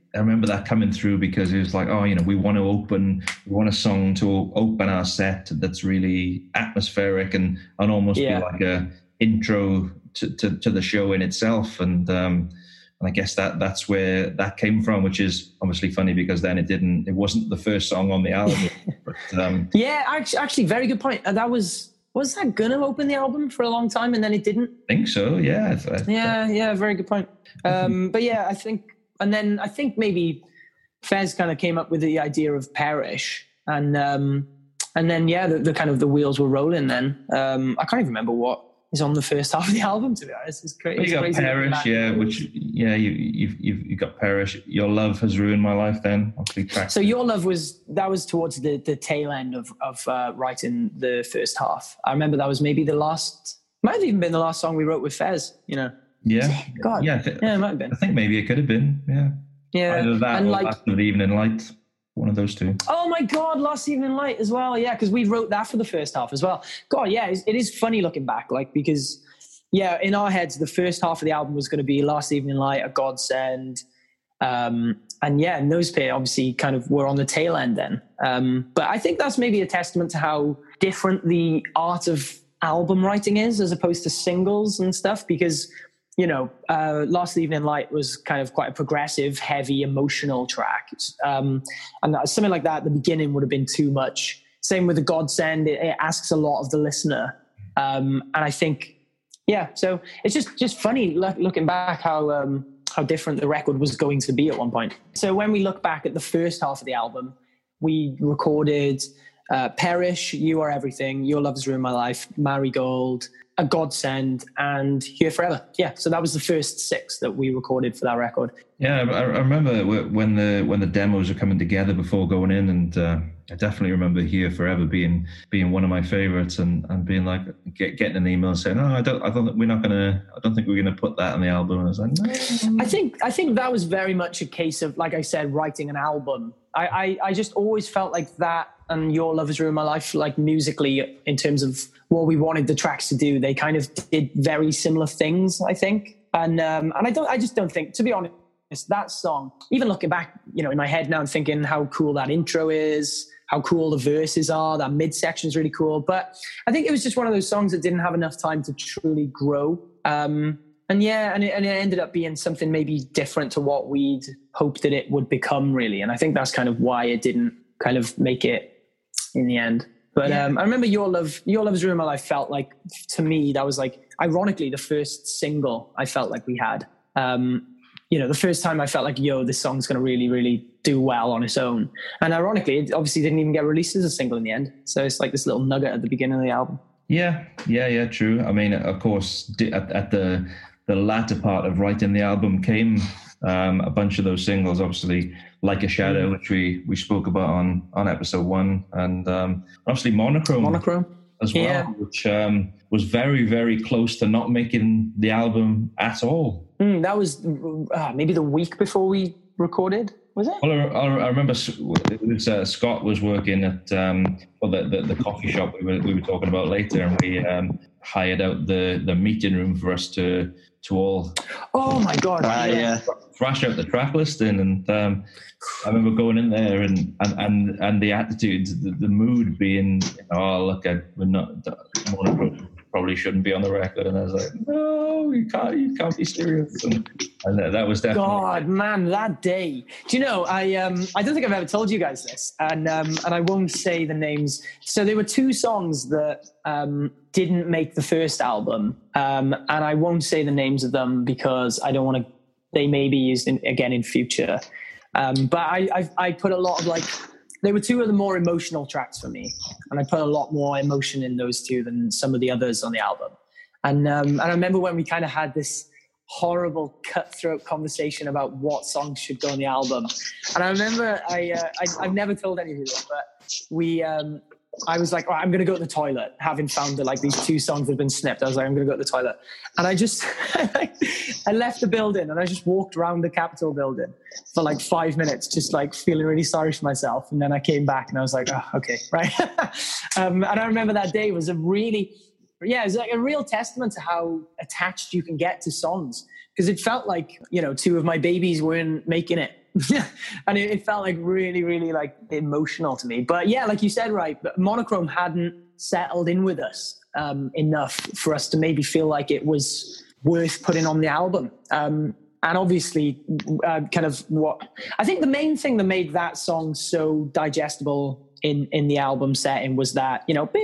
I remember that coming through because it was like, oh, we want a song to open our set that's really atmospheric and almost be like a intro to the show in itself. And I guess that's where that came from, which is obviously funny because then it wasn't the first song on the album. But, yeah, actually, very good point. That was that going to open the album for a long time and then it didn't? I think so, yeah. Yeah, very good point. But yeah, I think maybe Fez kind of came up with the idea of Perish, and then the kind of the wheels were rolling. Then I can't even remember what is on the first half of the album. To be honest, it's crazy. You got Perish, you've got Perish. Your Love Has Ruined My Life. Then so Your Love was towards the tail end of writing the first half. I remember that was maybe might have even been the last song we wrote with Fez. Yeah. God. Yeah, it might have been. I think maybe it could have been. Yeah. Yeah. Either that or Last of the Evening Light. One of those two. Oh my God, Last Evening Light as well. Yeah, because we wrote that for the first half as well. God, yeah, it is funny looking back, because in our heads, the first half of the album was going to be Last Evening Light, A Godsend, and Nosepay obviously kind of were on the tail end then. But I think that's maybe a testament to how different the art of album writing is as opposed to singles and stuff, because Last Evening Light was kind of quite a progressive, heavy, emotional track. And something like that at the beginning would have been too much. Same with The Godsend, it asks a lot of the listener. And I think, so it's just funny looking back how different the record was going to be at one point. So when we look back at the first half of the album, we recorded Perish, You Are Everything, Your Love Has Ruined My Life, Marigold, A Godsend, and Here Forever. Yeah, so that was the first 6 that we recorded for that record. Yeah, I remember when the demos were coming together before going in, and I definitely remember Here Forever being one of my favorites, and being like getting an email saying, "Oh, I don't think we're gonna put that on the album." And I was like, "No." I think that was very much a case of, like I said, writing an album. I just always felt like that and Your Love Has Ruined My Life, like musically, in terms of what we wanted the tracks to do, they kind of did very similar things, I think. And I just don't think, to be honest, that song, even looking back, in my head now and thinking how cool that intro is, how cool the verses are, that midsection is really cool. But I think it was just one of those songs that didn't have enough time to truly grow. And it ended up being something maybe different to what we'd hoped that it would become, really. And I think that's kind of why it didn't kind of make it in the end. But I remember Your Love Has Ruined My Life felt like, to me, that was like, ironically, the first single I felt like we had. The first time I felt like, this song's going to really, really do well on its own. And ironically, it obviously didn't even get released as a single in the end. So it's like this little nugget at the beginning of the album. Yeah, true. I mean, of course, at the latter part of writing the album came a bunch of those singles, obviously, Like a Shadow, which we spoke about on episode 1, and obviously Monochrome as well, which was very, very close to not making the album at all. That was maybe the week before we recorded, was it? Well, I remember Scott was working at the coffee shop we were talking about later, and we hired out the meeting room for us to all. Oh my God! Thrash out the track listing, and I remember going in there and the attitude, the mood being, we're not Monochrome probably shouldn't be on the record, and I was like, no, you can't be serious, and that was definitely. God, man, that day. Do you know? I don't think I've ever told you guys this, and I won't say the names. So there were 2 songs that didn't make the first album, and I won't say the names of them because I don't want to. They may be used again in future. But I put a lot of they were 2 of the more emotional tracks for me. And I put a lot more emotion in those 2 than some of the others on the album. And I remember when we kind of had this horrible cutthroat conversation about what songs should go on the album. And I remember I've never told anybody this, but I was like, I'm going to go to the toilet, having found that these 2 songs had been snipped. I was like, I'm going to go to the toilet. And I just, I left the building and I just walked around the Capitol building for 5 minutes, just feeling really sorry for myself. And then I came back and I was like, oh, okay, right. And I remember that day was it was a real testament to how attached you can get to songs. Because it felt like, 2 of my babies weren't making it. and it felt like really, really like emotional to me. But yeah, like you said, right, Monochrome hadn't settled in with us enough for us to maybe feel like it was worth putting on the album. And obviously, kind of what I think the main thing that made that song so digestible in the album setting was that, you know,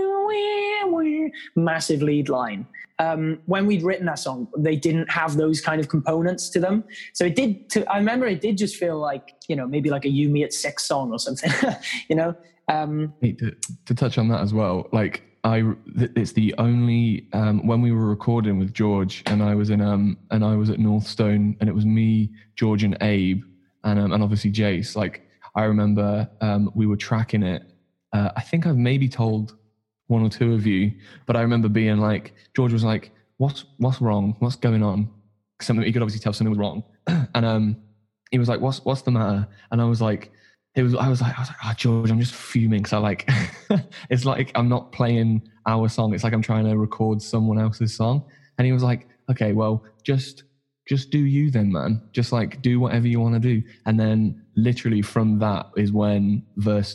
massive lead line. When we'd written that song, they didn't have those kind of components to them. So I remember it did just feel like, you know, maybe like a You Me at 6 song or something, you know? To touch on that as well, like it's the only, when we were recording with George and I was at Northstone, and it was me, George and Abe and obviously Jace, like I remember we were tracking it. I think I've maybe told one or two of you, but I remember being like, George was like, what's wrong? What's going on? Something, he could obviously tell something was wrong. And he was like, what's the matter? And I was like, I was like, oh, George, I'm just fuming. So like, it's like, I'm not playing our song. It's like, I'm trying to record someone else's song. And he was like, okay, well, just do you then, man. Just like, do whatever you want to do. And then literally from that is when verse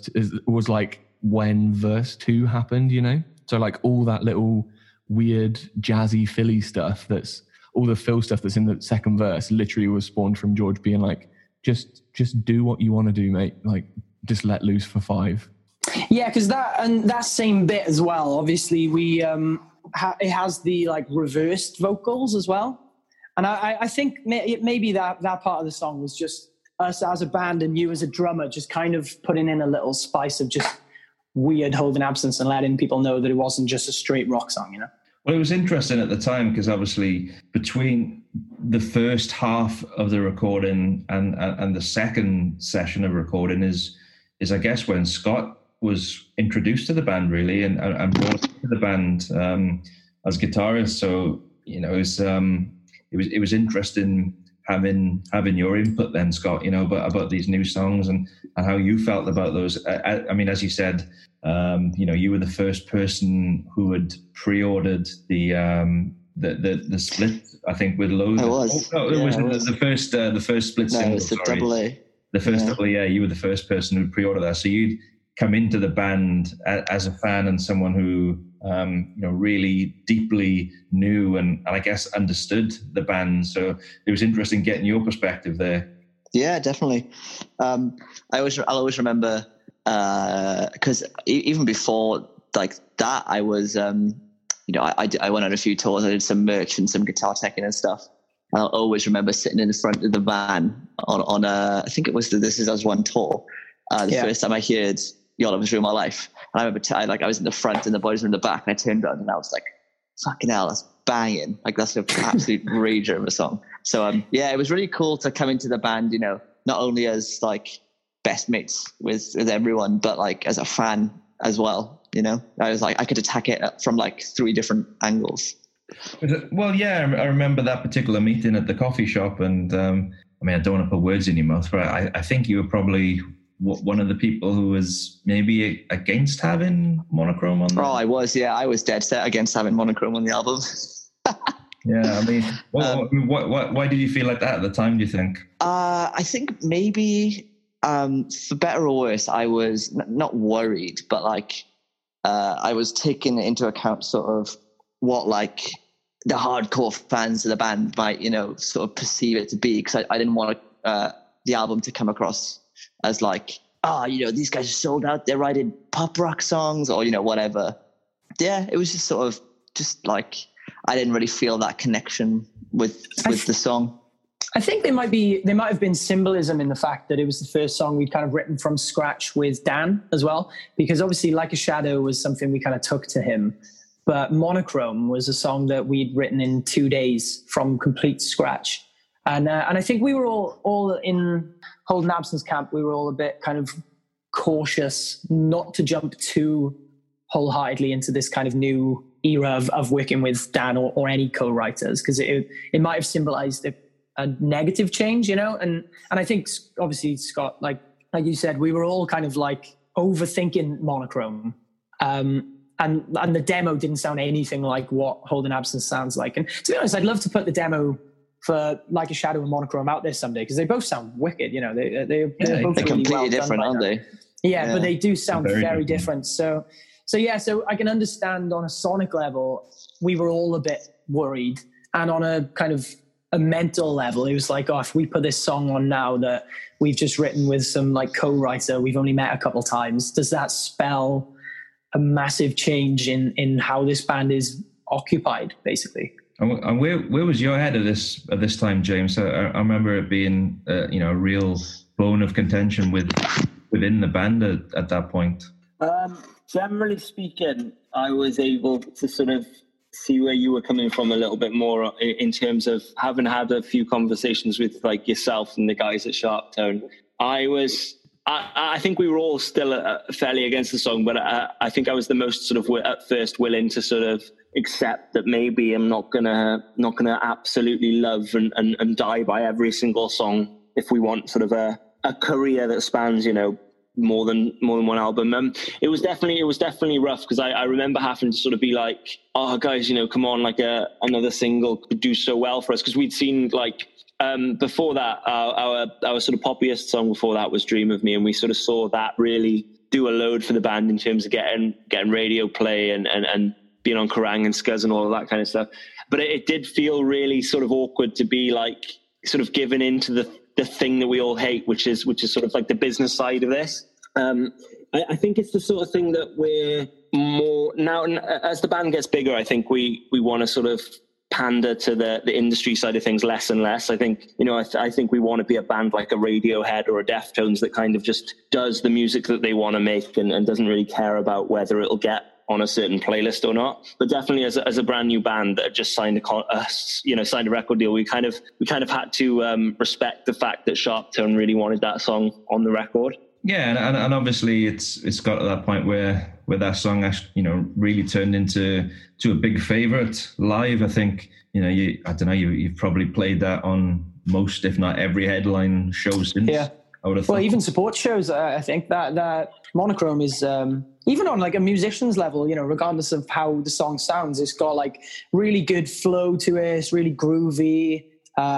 2 happened, you know? So like all that little weird jazzy Philly stuff, that's all the Phil stuff that's in the second verse literally was spawned from George being like, just do what you want to do, mate. Like, just let loose for 5. Yeah, because that same bit as well, obviously we it has the like reversed vocals as well. And I think maybe that part of the song was just us as a band and you as a drummer just kind of putting in a little spice of just weird Holding Absence and letting people know that it wasn't just a straight rock song, you know? Well, it was interesting at the time because obviously between the first half of the recording and the second session of recording is I guess when Scott was introduced to the band really and brought to the band as guitarist. So, you know, it was interesting having your input then, Scott, you know, about these new songs and how you felt about those. I mean, as you said, you know, you were the first person who had pre-ordered the split, I think, with Loathe. I was. Oh, no, it was the first split single. No, it was the double A. The first double A. You were the first person who pre-ordered that. So you'd come into the band as a fan and someone who, you know, really deeply knew and I guess understood the band. So it was interesting getting your perspective there. Yeah, definitely. I'll always remember because even before like that, I was, you know, I went on a few tours. I did some merch and some guitar teching and stuff. And I'll always remember sitting in the front of the van on I think it was the This Is Us One tour. First time I heard You'll Always Rule My Life. And I remember I was in the front and the boys were in the back and I turned around and I was like, fucking hell, that's banging. Like that's an absolute rager of a song. So yeah, it was really cool to come into the band, you know, not only as like best mates with everyone, but like as a fan as well. You know, I was like, I could attack it from like 3 different angles. Well, yeah, I remember that particular meeting at the coffee shop. And I mean, I don't want to put words in your mouth, but I think you were probably one of the people who was maybe against having Monochrome on there. Oh, I was dead set against having Monochrome on the album. Yeah, I mean, why did you feel like that at the time, do you think? I think maybe, for better or worse, I was not worried, but like, I was taking into account sort of what like the hardcore fans of the band might, you know, sort of perceive it to be, because I didn't want the album to come across as like, you know, these guys are sold out, they're writing pop rock songs or, you know, whatever. Yeah, it was just sort of just like, I didn't really feel that connection with the song. I think there might have been symbolism in the fact that it was the first song we'd kind of written from scratch with Dan as well, because obviously Like a Shadow was something we kind of took to him, but Monochrome was a song that we'd written in 2 days from complete scratch. And I think we were all in Holding Absence camp, we were all a bit kind of cautious not to jump too wholeheartedly into this kind of new era of working with Dan or any co-writers, because it might have symbolized a negative change, you know? And I think obviously, Scott, like you said, we were all kind of like overthinking Monochrome. And the demo didn't sound anything like what Holding Absence sounds like. And to be honest, I'd love to put the demo for Like a Shadow and Monochrome out there someday, because they both sound wicked. You know, they're both really completely well different, aren't they? Yeah, but they do sound very different. So I can understand on a sonic level, we were all a bit worried, and on a kind of a mental level, it was like, oh, if we put this song on now that we've just written with some like co-writer we've only met a couple times, does that spell a massive change in how this band is occupied, basically? And where was your head at this time, James? I remember it being a real bone of contention within the band at that point. Generally speaking, I was able to sort of see where you were coming from a little bit more in terms of having had a few conversations with like yourself and the guys at Sharptone. I think we were all still fairly against the song, but I think I was the most sort of at first willing to sort of accept that maybe I'm not gonna absolutely love and die by every single song if we want sort of a career that spans, you know, more than one album. It was definitely rough, because I remember having to sort of be like, oh guys, you know, come on, like another single could do so well for us, because we'd seen like before that our sort of poppiest song before that was Dream of Me, and we sort of saw that really do a load for the band in terms of getting radio play and being on Kerrang and Scuzz and all of that kind of stuff. But it did feel really sort of awkward to be like sort of given into the thing that we all hate, which is sort of like the business side of this. I think it's the sort of thing that we're more now, as the band gets bigger, I think we want to sort of pander to the industry side of things less and less. I think, you know, I think we want to be a band like a Radiohead or a Deftones that kind of just does the music that they want to make and doesn't really care about whether it'll get on a certain playlist or not. But definitely as a brand new band that just signed a record deal, we kind of had to respect the fact that Sharptone really wanted that song on the record. Yeah, and obviously it's got to that point where that song actually, you know, really turned into a big favorite live. I think, you know, you've probably played that on most, if not every, headline show since. Yeah. I would have thought. Well, even support shows. I think that Monochrome is even on like a musician's level, you know, regardless of how the song sounds, it's got like really good flow to it. It's really groovy.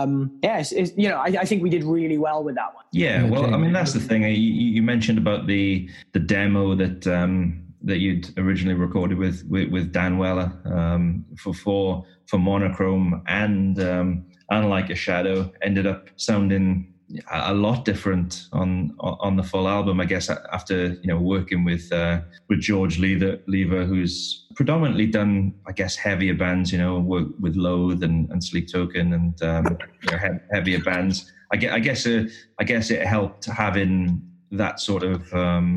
You know, I think we did really well with that one. Yeah, well, I mean, that's the thing. You mentioned about the demo that you'd originally recorded with Dan Weller for Monochrome and Like a Shadow ended up sounding a lot different on the full album, I guess, after, you know, working with George Lever, who's predominantly done, I guess, heavier bands, you know, work with Loathe and Sleep Token and you know, heavier bands. I guess it helped having that sort of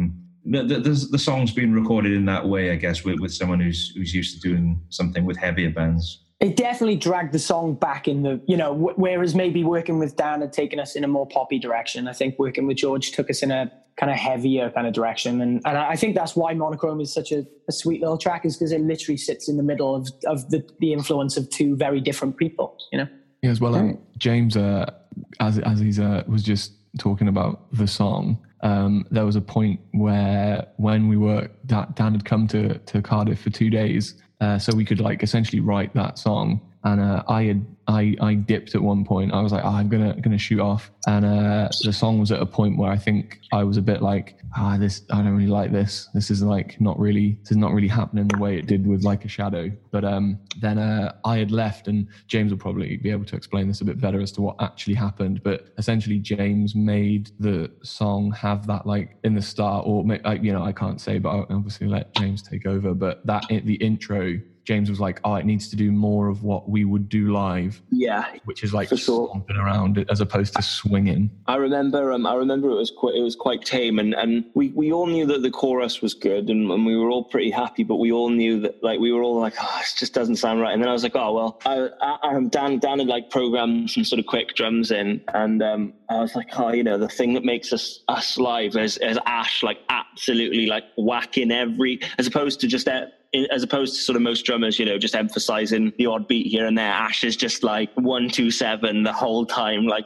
the songs being recorded in that way, I guess, with someone who's used to doing something with heavier bands. It definitely dragged the song back in the, you know, whereas maybe working with Dan had taken us in a more poppy direction. I think working with George took us in a kind of heavier kind of direction. And I think that's why Monochrome is such a sweet little track, is because it literally sits in the middle of the influence of two very different people, you know? Yeah, as well, James, as he's was just talking about the song, there was a point where when we were, Dan had come to Cardiff for 2 days, so we could like essentially write that song. And I dipped at one point. I was like, I'm gonna shoot off. And the song was at a point where I think I was a bit like, I don't really like this. This is not really happening the way it did with Like a Shadow. But then I had left, and James will probably be able to explain this a bit better as to what actually happened. But essentially, James made the song have that like in the start, or you know, I can't say, but I'll obviously let James take over. But the intro, James was like, oh, it needs to do more of what we would do live. Yeah. Which is like stomping around as opposed to swinging. I remember it was quite tame, and we all knew that the chorus was good, and we were all pretty happy, but we all knew that, like, we were all like, oh, it just doesn't sound right. And then I was like, oh, well, Dan had like programmed some sort of quick drums in, and I was like, oh, you know, the thing that makes us live is Ash like absolutely like whacking as opposed to sort of most drummers, you know, just emphasizing the odd beat here and there. Ash is just like 1, 2, 7 the whole time, like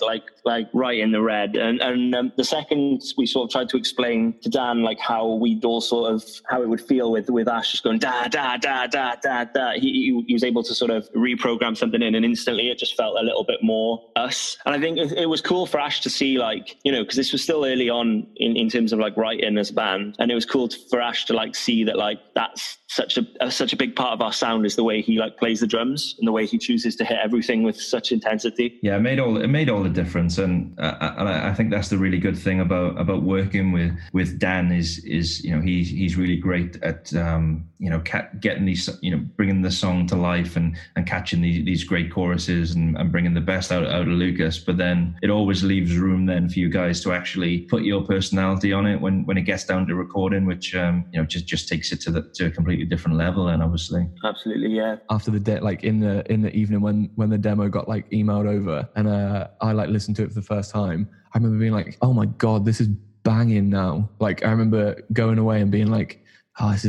like right in the red. And the second we sort of tried to explain to Dan like how we'd all sort of how it would feel with Ash just going da da da da da da, he was able to sort of reprogram something in, and instantly it just felt a little bit more us. And I think it was cool for Ash to see, like, you know, because this was still early on in terms of like writing as a band, and it was cool for Ash to like see that like that's such a big part of our sound is the way he like plays the drums and the way he chooses to hit everything with such intensity. Yeah, it made all the difference, and I think that's the really good thing about working with Dan is you know he's really great at you know getting these, you know, bringing the song to life and catching these great choruses and bringing the best out of Lucas. But then it always leaves room then for you guys to actually put your personality on it when it gets down to recording, which you know just takes it to a completely different level. And obviously, absolutely, yeah. After the day, like in the evening when the demo got like emailed over and I like listened to it for the first time, I remember being like, oh my god, this is banging now. Like I remember going away and being like, oh, this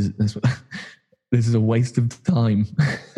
is a waste of time.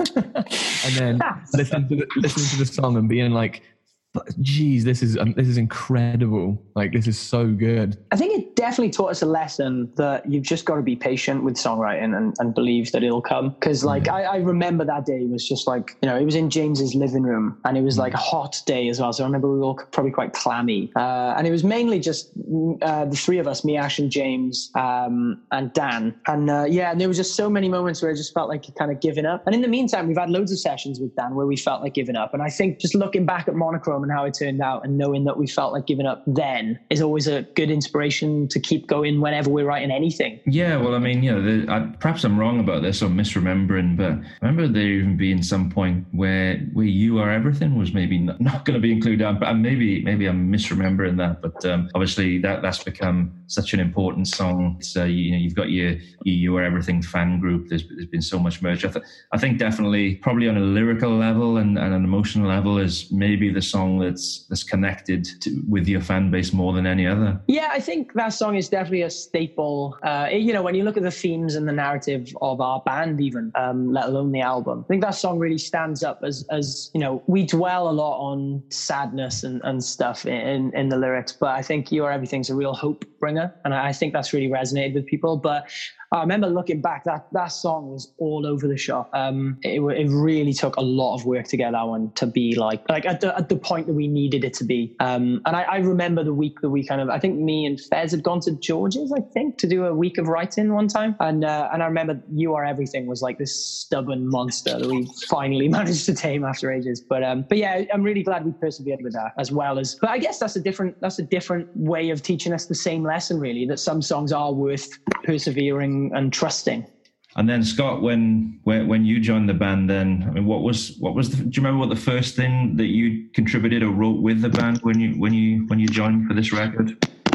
And then listening to the song and being like, geez, this is incredible. Like, this is so good. I think it definitely taught us a lesson that you've just got to be patient with songwriting and believe that it'll come. Because like I remember that day was just like, you know, it was in James's living room and it was like a hot day as well. So I remember we were all probably quite clammy. And it was mainly just the three of us, me, Ash and James, and Dan. And and there was just so many moments where I just felt like kind of giving up. And in the meantime, we've had loads of sessions with Dan where we felt like giving up. And I think just looking back at Monochrome and how it turned out and knowing that we felt like giving up then is always a good inspiration to keep going whenever we're writing anything. Yeah, well, I mean, you know, perhaps I'm wrong about this or misremembering, but I remember there even being some point where You Are Everything was maybe not going to be included, but maybe I'm misremembering that. But obviously that's become such an important song. It's, you know, you've got your You Are Everything fan group. There's been so much merch. I think definitely probably on a lyrical level and an emotional level is maybe the song that's connected with your fan base more than any other. Yeah, I think that song is definitely a staple. You know, when you look at the themes and the narrative of our band even, let alone the album, I think that song really stands up as you know, we dwell a lot on sadness and stuff in the lyrics, but I think You Are Everything's a real hope bringer, and I think that's really resonated with people. But I remember looking back, that song was all over the shop. It really took a lot of work to get that one to be like at the point that we needed it to be. And I remember the week that we I think me and Fez had gone to George's, I think, to do a week of writing one time. And I remember You Are Everything was like this stubborn monster that we finally managed to tame after ages. But yeah, I'm really glad we persevered with that as well as. But I guess that's a different way of teaching us the same lesson, really, that some songs are worth persevering and trusting. And then Scott, when you joined the band, then I mean, what was do you remember what the first thing that you contributed or wrote with the band when you joined for this record?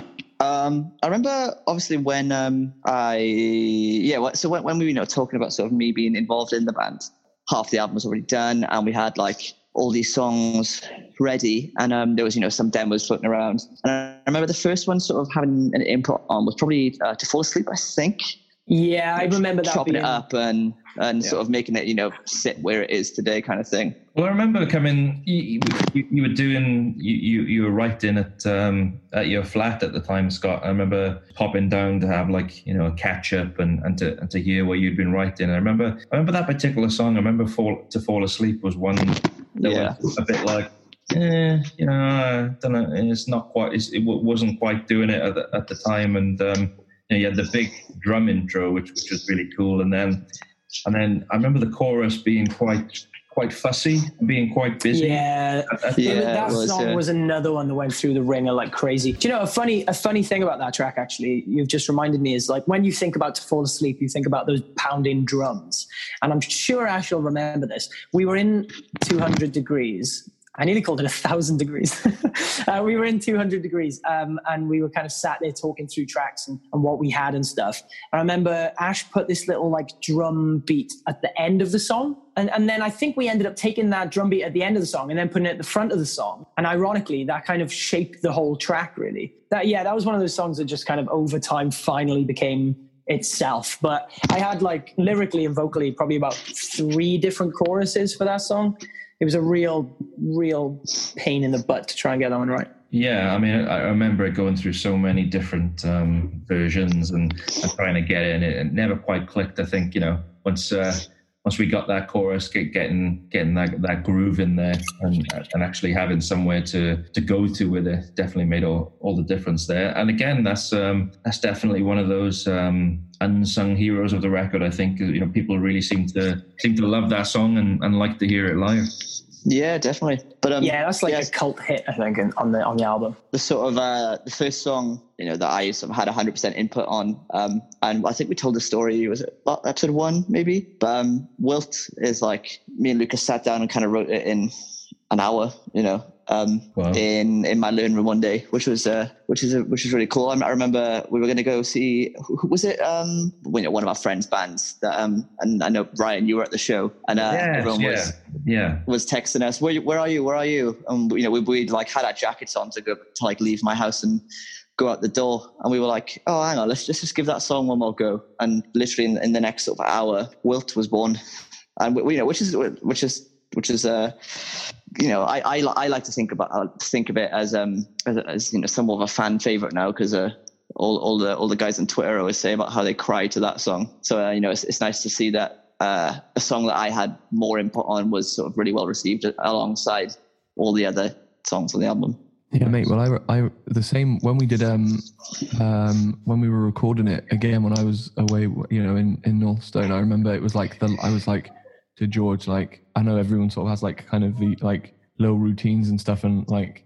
I remember obviously when when we were talking about sort of me being involved in the band, half the album was already done and we had like all these songs ready, and there was, you know, some demos floating around. And I remember the first one sort of having an input on was probably To Fall Asleep, I think. Yeah, I remember that. Chopping it up and sort of making it, you know, sit where it is today, kind of thing. Well, I remember coming. You were doing. You were writing at your flat at the time, Scott. I remember popping down to have like, you know, a catch up and to hear what you'd been writing. I remember that particular song. I remember To Fall Asleep was one that was a bit like, you know, I don't know. It's not quite. It wasn't quite doing it at the time, and you know, you had the big drum intro, which was really cool, and then I remember the chorus being quite fussy, being quite busy. That song was another one that went through the ringer like crazy. Do you know a funny thing about that track? Actually, you've just reminded me is like when you think about To Fall Asleep, you think about those pounding drums, and I'm sure Ash will remember this. We were in 200 degrees. I nearly called it 1,000 degrees. We were in 200 degrees and we were kind of sat there talking through tracks and what we had and stuff. And I remember Ash put this little like drum beat at the end of the song. And then I think we ended up taking that drum beat at the end of the song and then putting it at the front of the song. And ironically, that kind of shaped the whole track, really. That was one of those songs that just kind of over time finally became itself. But I had like lyrically and vocally probably about 3 different choruses for that song. It was a real pain in the butt to try and get that one right. Yeah, I mean, I remember it going through so many different versions and trying to get it, and it never quite clicked. I think, once we got that chorus, getting that groove in there, and actually having somewhere to go to with it, definitely made all the difference there. And again, that's definitely one of those unsung heroes of the record. I think people really seem to love that song and like to hear it live. Yeah, definitely. But that's like a cult hit, I think, on the album. The sort of the first song, that I sort of had 100% input on, and I think we told the story. Was it episode 1 maybe? But Wilt is like, me and Lucas sat down and kind of wrote it in an hour. Wow. in my living room one day, which is really cool. I remember we were going to go see, who was it? One of our friends' bands that, and I know Ryan, you were at the show, and everyone was texting us, where are you? And we'd like had our jackets on to go to like leave my house and go out the door, and we were like, oh, hang on, let's just give that song one more go. And literally in the next sort of hour, Wilt was born, and which is I like to think of it as somewhat of a fan favorite now, because all the guys on Twitter always say about how they cry to that song. So it's nice to see that a song that I had more input on was sort of really well received alongside all the other songs on the album. Yeah, mate. Well, I the same when we did when we were recording it again when I was away, in Northstone. I remember it was like I was like to George, like, I know everyone sort of has like kind of the like low routines and stuff, and like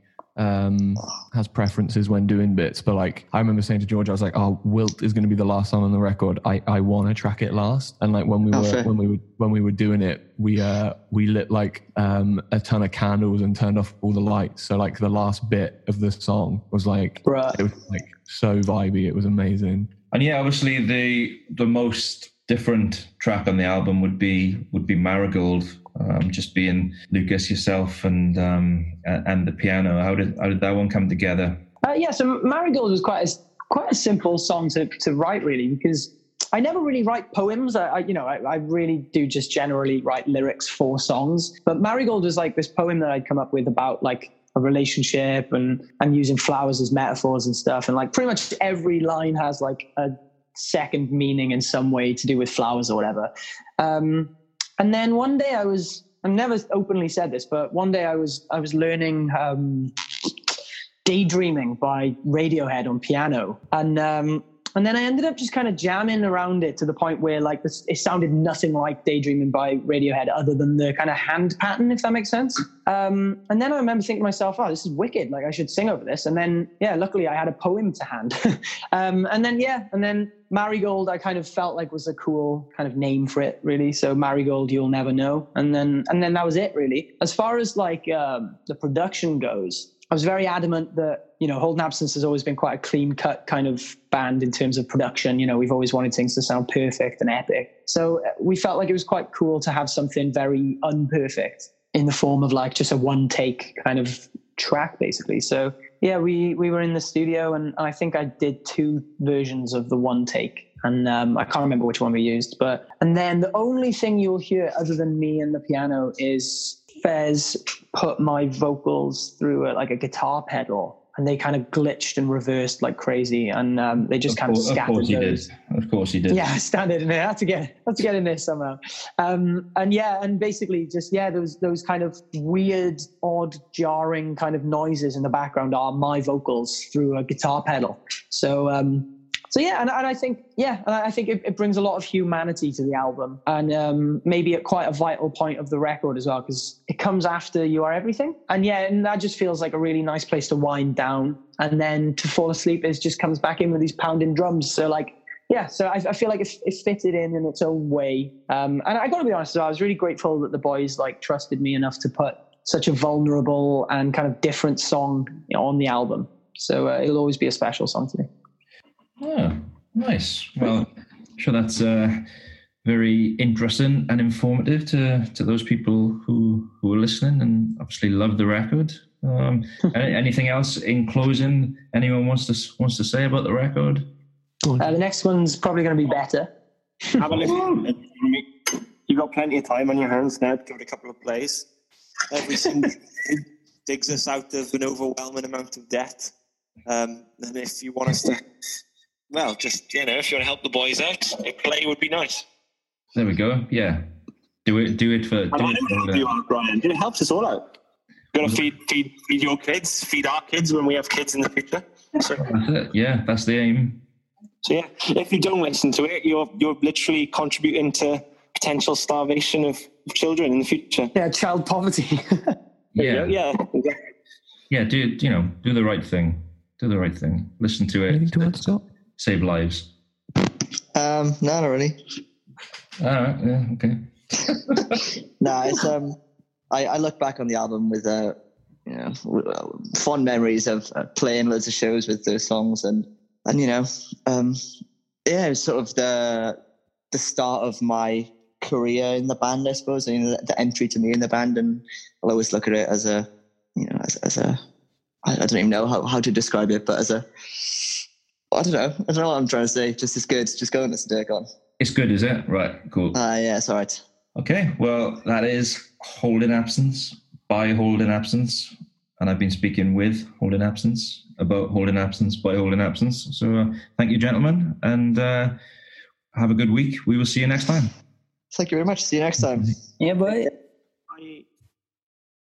has preferences when doing bits, but like I remember saying to George, I was like, oh, Wilt is going to be the last song on the record. I want to track it last. And like when we were doing it, we lit like a ton of candles and turned off all the lights, so like the last bit of the song was like, it was like so vibey. It was amazing. And yeah, obviously the most different track on the album would be Marigold, just being Lucas, yourself, and the piano. How did that one come together? So Marigold was quite a simple song to write, really, because I never really write poems. I really do just generally write lyrics for songs. But Marigold was like this poem that I'd come up with about like a relationship and using flowers as metaphors and stuff. And like pretty much every line has like a second meaning in some way to do with flowers or whatever. And then one day I've never openly said this, but one day I was learning Daydreaming by Radiohead on piano. And then I ended up just kind of jamming around it to the point where like it sounded nothing like Daydreaming by Radiohead other than the kind of hand pattern, if that makes sense. And then I remember thinking to myself, oh, this is wicked. Like I should sing over this. And then, luckily I had a poem to hand. And then Marigold, I kind of felt like was a cool kind of name for it, really. So Marigold, You'll Never Know. And then that was it, really. As far as like the production goes, I was very adamant that, Holden Absence has always been quite a clean-cut kind of band in terms of production. We've always wanted things to sound perfect and epic. So we felt like it was quite cool to have something very unperfect in the form of like just a one-take kind of track, basically. So, yeah, we were in the studio, and I think I did 2 versions of the one take. And I can't remember which one we used. And then the only thing you'll hear other than me and the piano is Fez put my vocals through a guitar pedal, and they kind of glitched and reversed like crazy, and they just kind of scattered those. Of course he did. Yeah, standard in there. Had to get in there somehow. And basically just those kind of weird, odd, jarring kind of noises in the background are my vocals through a guitar pedal. And I think it brings a lot of humanity to the album, and maybe at quite a vital point of the record as well, because it comes after You Are Everything, and that just feels like a really nice place to wind down, and then to fall asleep it just comes back in with these pounding drums. So I feel like it fitted in its own way, and I got to be honest, I was really grateful that the boys like trusted me enough to put such a vulnerable and kind of different song on the album. So it'll always be a special song to me. Oh, nice. Well, I'm sure that's very interesting and informative to those people who are listening and obviously love the record. Anything else in closing anyone wants to say about the record? The next one's probably going to be better. Have a listen. You've got plenty of time on your hands now to give it a couple of plays. Every single digs us out of an overwhelming amount of debt. And if you want us to, well, just, if you want to help the boys out, a play would be nice. There we go. Yeah. Do it for... Brian. It helps us all out. Got to feed your kids, feed our kids when we have kids in the future. So, that's it. Yeah, that's the aim. So yeah, if you don't listen to it, you're literally contributing to potential starvation of children in the future. Yeah, child poverty. Yeah. Yeah. Yeah, do the right thing. Do the right thing. Listen to it. Anything to add, Scott? Save lives. No, not really. All right. Yeah. Okay. No, it's I look back on the album with fond memories of playing loads of shows with those songs, and it was sort of the start of my career in the band, I suppose. The entry to me in the band, and I'll always look at it as a I don't even know how to describe it, but I don't know what I'm trying to say. Just as good. Just go and listen to it. Go on. It's good, is it? Right. Cool. Yeah, it's all right. Okay. Well, that is Holding Absence by Holding Absence, and I've been speaking with Holding Absence about Holding Absence by Holding Absence. So thank you, gentlemen, and have a good week. We will see you next time. Thank you very much. See you next time. Yeah, bye.